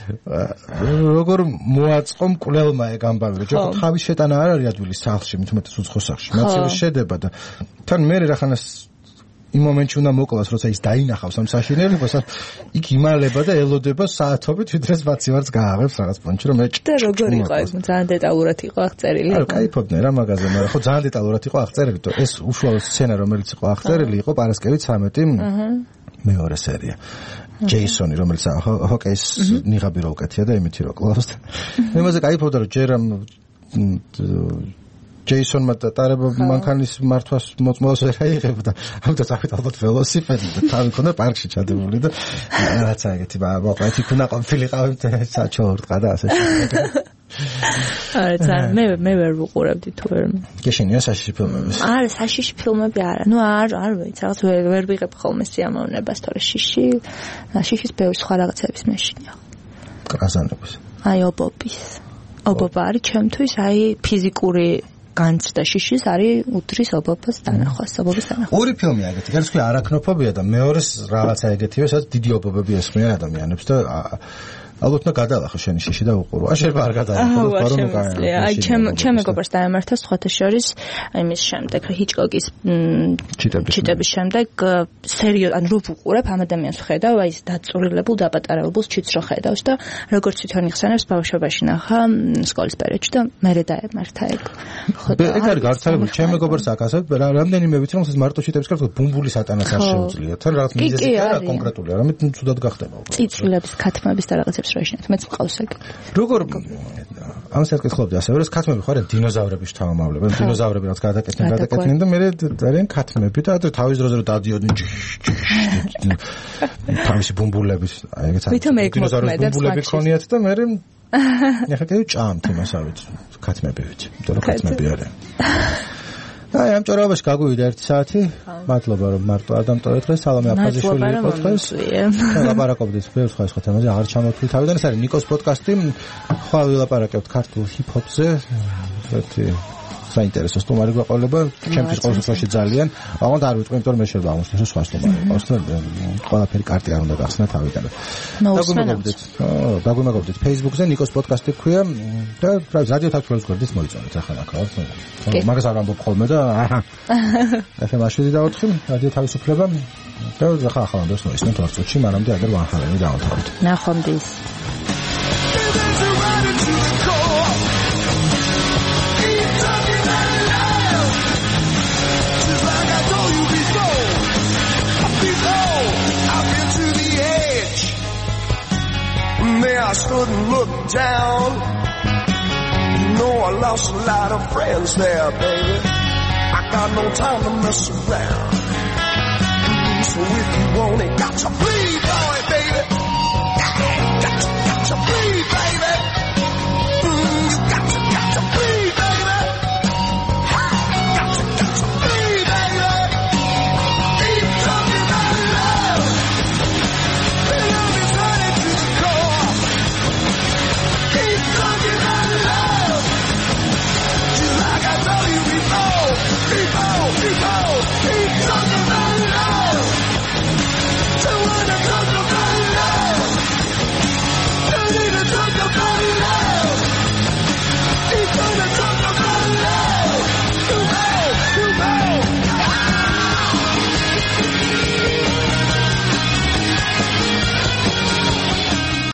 როგორ მოაწყო მკვლელმა ეგ ამბავი, რომ ჯერ თავის შეტანა არ არის ადვილის სახლში, მით უმეტეს უცხო სახლში. მაცივი შედება და თან მე რახანას იმ მომენტში უნდა მოკლას, როცა ის დაინახავს ამ საშინელებას, იქ იმალება და ელოდება საათობით, ვიდრეს მაცივარს გააღებს რაღაც პონჩი, რომ მეჭ. და როგორ იყო ეს? ძალიან დეტალურად იყო აღწერილი. არა, кайფობდნენ რა მაგაზე, მაგრამ ხო ძალიან დეტალურად იყო აღწერილი, თო ეს უშუალო სცენა, რომელიც იყო აღწერილი, იყო პარასკევი ცამეტი მეორე სერია. ჯეისონი, რომელიც ჰოკეის ნიღაბი რო უკეთია და იმითი რო კლავს. მე მასე кайფობდა, რომ ჯერ ამ ჯეისონმა ტარება მანქანის მართვას მოწმობას ვერ აიღებდა. ამიტომ წავით ალბათ ველოსიპედი და თავი ქონდა პარკში ჩადებული და რაცა ეგეთი მოკლედ იქ უნდა ყოფილიყავი საჩოვრტყა და ასე შემდეგ. არა, ძალიან მე მე ვერ ვუყურებდი თუ ვერ. გეშენია საშიში ფილმები? არა, საშიში ფილმები არა. ნუ არ არ ვიცი, რაღაც ვერ ვერ ვიღებ ხოლმე სიამოვნებას, თორე შიში, შიშის ბევრი სხვა რაღაცების მეშინია. კრაზანების. აი ობობის. ობობა არის ჩემთვის აი ფიზიკური განცდა შიშის არის უდრის ობობას დანახვას, ობობის დანახვა. ორი ფილმია ეგეთი, ერთს ქვია არაქნოფობია და მეორეს რაღაცა ეგეთია, სადაც დიდი ობობები ესმიან ადამიანებს და ალბათ უნდა გადალახო შენი შიში და უყურო. არ შეიძლება არ გადალახო, პარომ კაი. აი ჩემ ჩემ მეგობრს დაემართა სხვათა შორის იმის შემდეგ ჰიჩკოკის ჩიტების შემდეგ სერიოზ ან რო ვუყურებ ამ ადამიანს ხედავ, აი ეს დაწურილებულ დაპატარებულს ჩიტს რო ხედავს და როგორც თვითონ იხსენებს ბავშვობაში ნახა სკოლის პერიოდში და მერე დაემართა ეგ. ხო და ეგ არის გავრცელებული. ჩემ მეგობრს აქ ასე რამდენიმე ვიცი რომ ეს მარტო ჩიტების კარგად ბუმბული სატანას არ შეუძლია. თან რაღაც მიზეზი არა კონკრეტული, არამედ ცუდად გახდება. წიწილების, ქათმების და რაღაცებს რაშინეთ მეც მყავს ეგ. როგორ ამ საკითხობდი ასევე რომ ქათმები ხარ დინოზავრების თავმავლებენ, დინოზავრები რაც გადაკეთდნენ, გადაკეთდნენ და მე ძალიან ქათმები და ადრე თავის დროზე რომ დადიოდნენ თავისი ბუმბულების, აი ეგეც არის. დინოზავრების ბუმბულები ქონიათ და მე ახლა კიდევ ჭამთ იმასავით ქათმები ვიცი, იმიტომ რომ ქათმები არიან. აი ამ ჭორაობაში გაგვივიდა ერთი საათი. მადლობა რომ მარტო არ დამტოვეთ დღეს. სალომე აფაზიშვილი იყო დღეს. ლაპარაკობდით ბევრ სხვა სხვა თემაზე, აღარ ჩამოთვლი თავიდან. ეს არის ნიკოს პოდკასტი. ხვალ ვილაპარაკებთ ქართულ ჰიპ-ჰოპზე. ერთი საინტერესო სტუმარი გვაყოლება. ჩემთვის ყოველ შემთხვევაში ძალიან. აღარ არ ვიტყვი, იმიტომ რომ მე შეიძლება აღმოჩნდეს რომ სხვა სტუმარი ყავს და ყველაფერი კარტი არ უნდა გახსნა თავიდან. დაგვიმაგობდით. აა დაგვიმაგობდით Facebook-ზე ნიკოს პოდკასტი ქვია და რადიო თათრუელს გვერდით მოიწონეთ ახლა აქ. მაგას არ ამბობ ხოლმე და აჰა. ახლა მაშინ დავოთხი რადიო თავისუფლება და ახლა ახლა დროს მოისმენთ ორ წუთში, მანამდე აგერ ვანხალენი დავთავროთ. ნახვამდის. Just like I told you before. There I stood and looked down. You know I lost a lot of friends there, baby. I got no time to mess around. So if you want it, got to please, boy.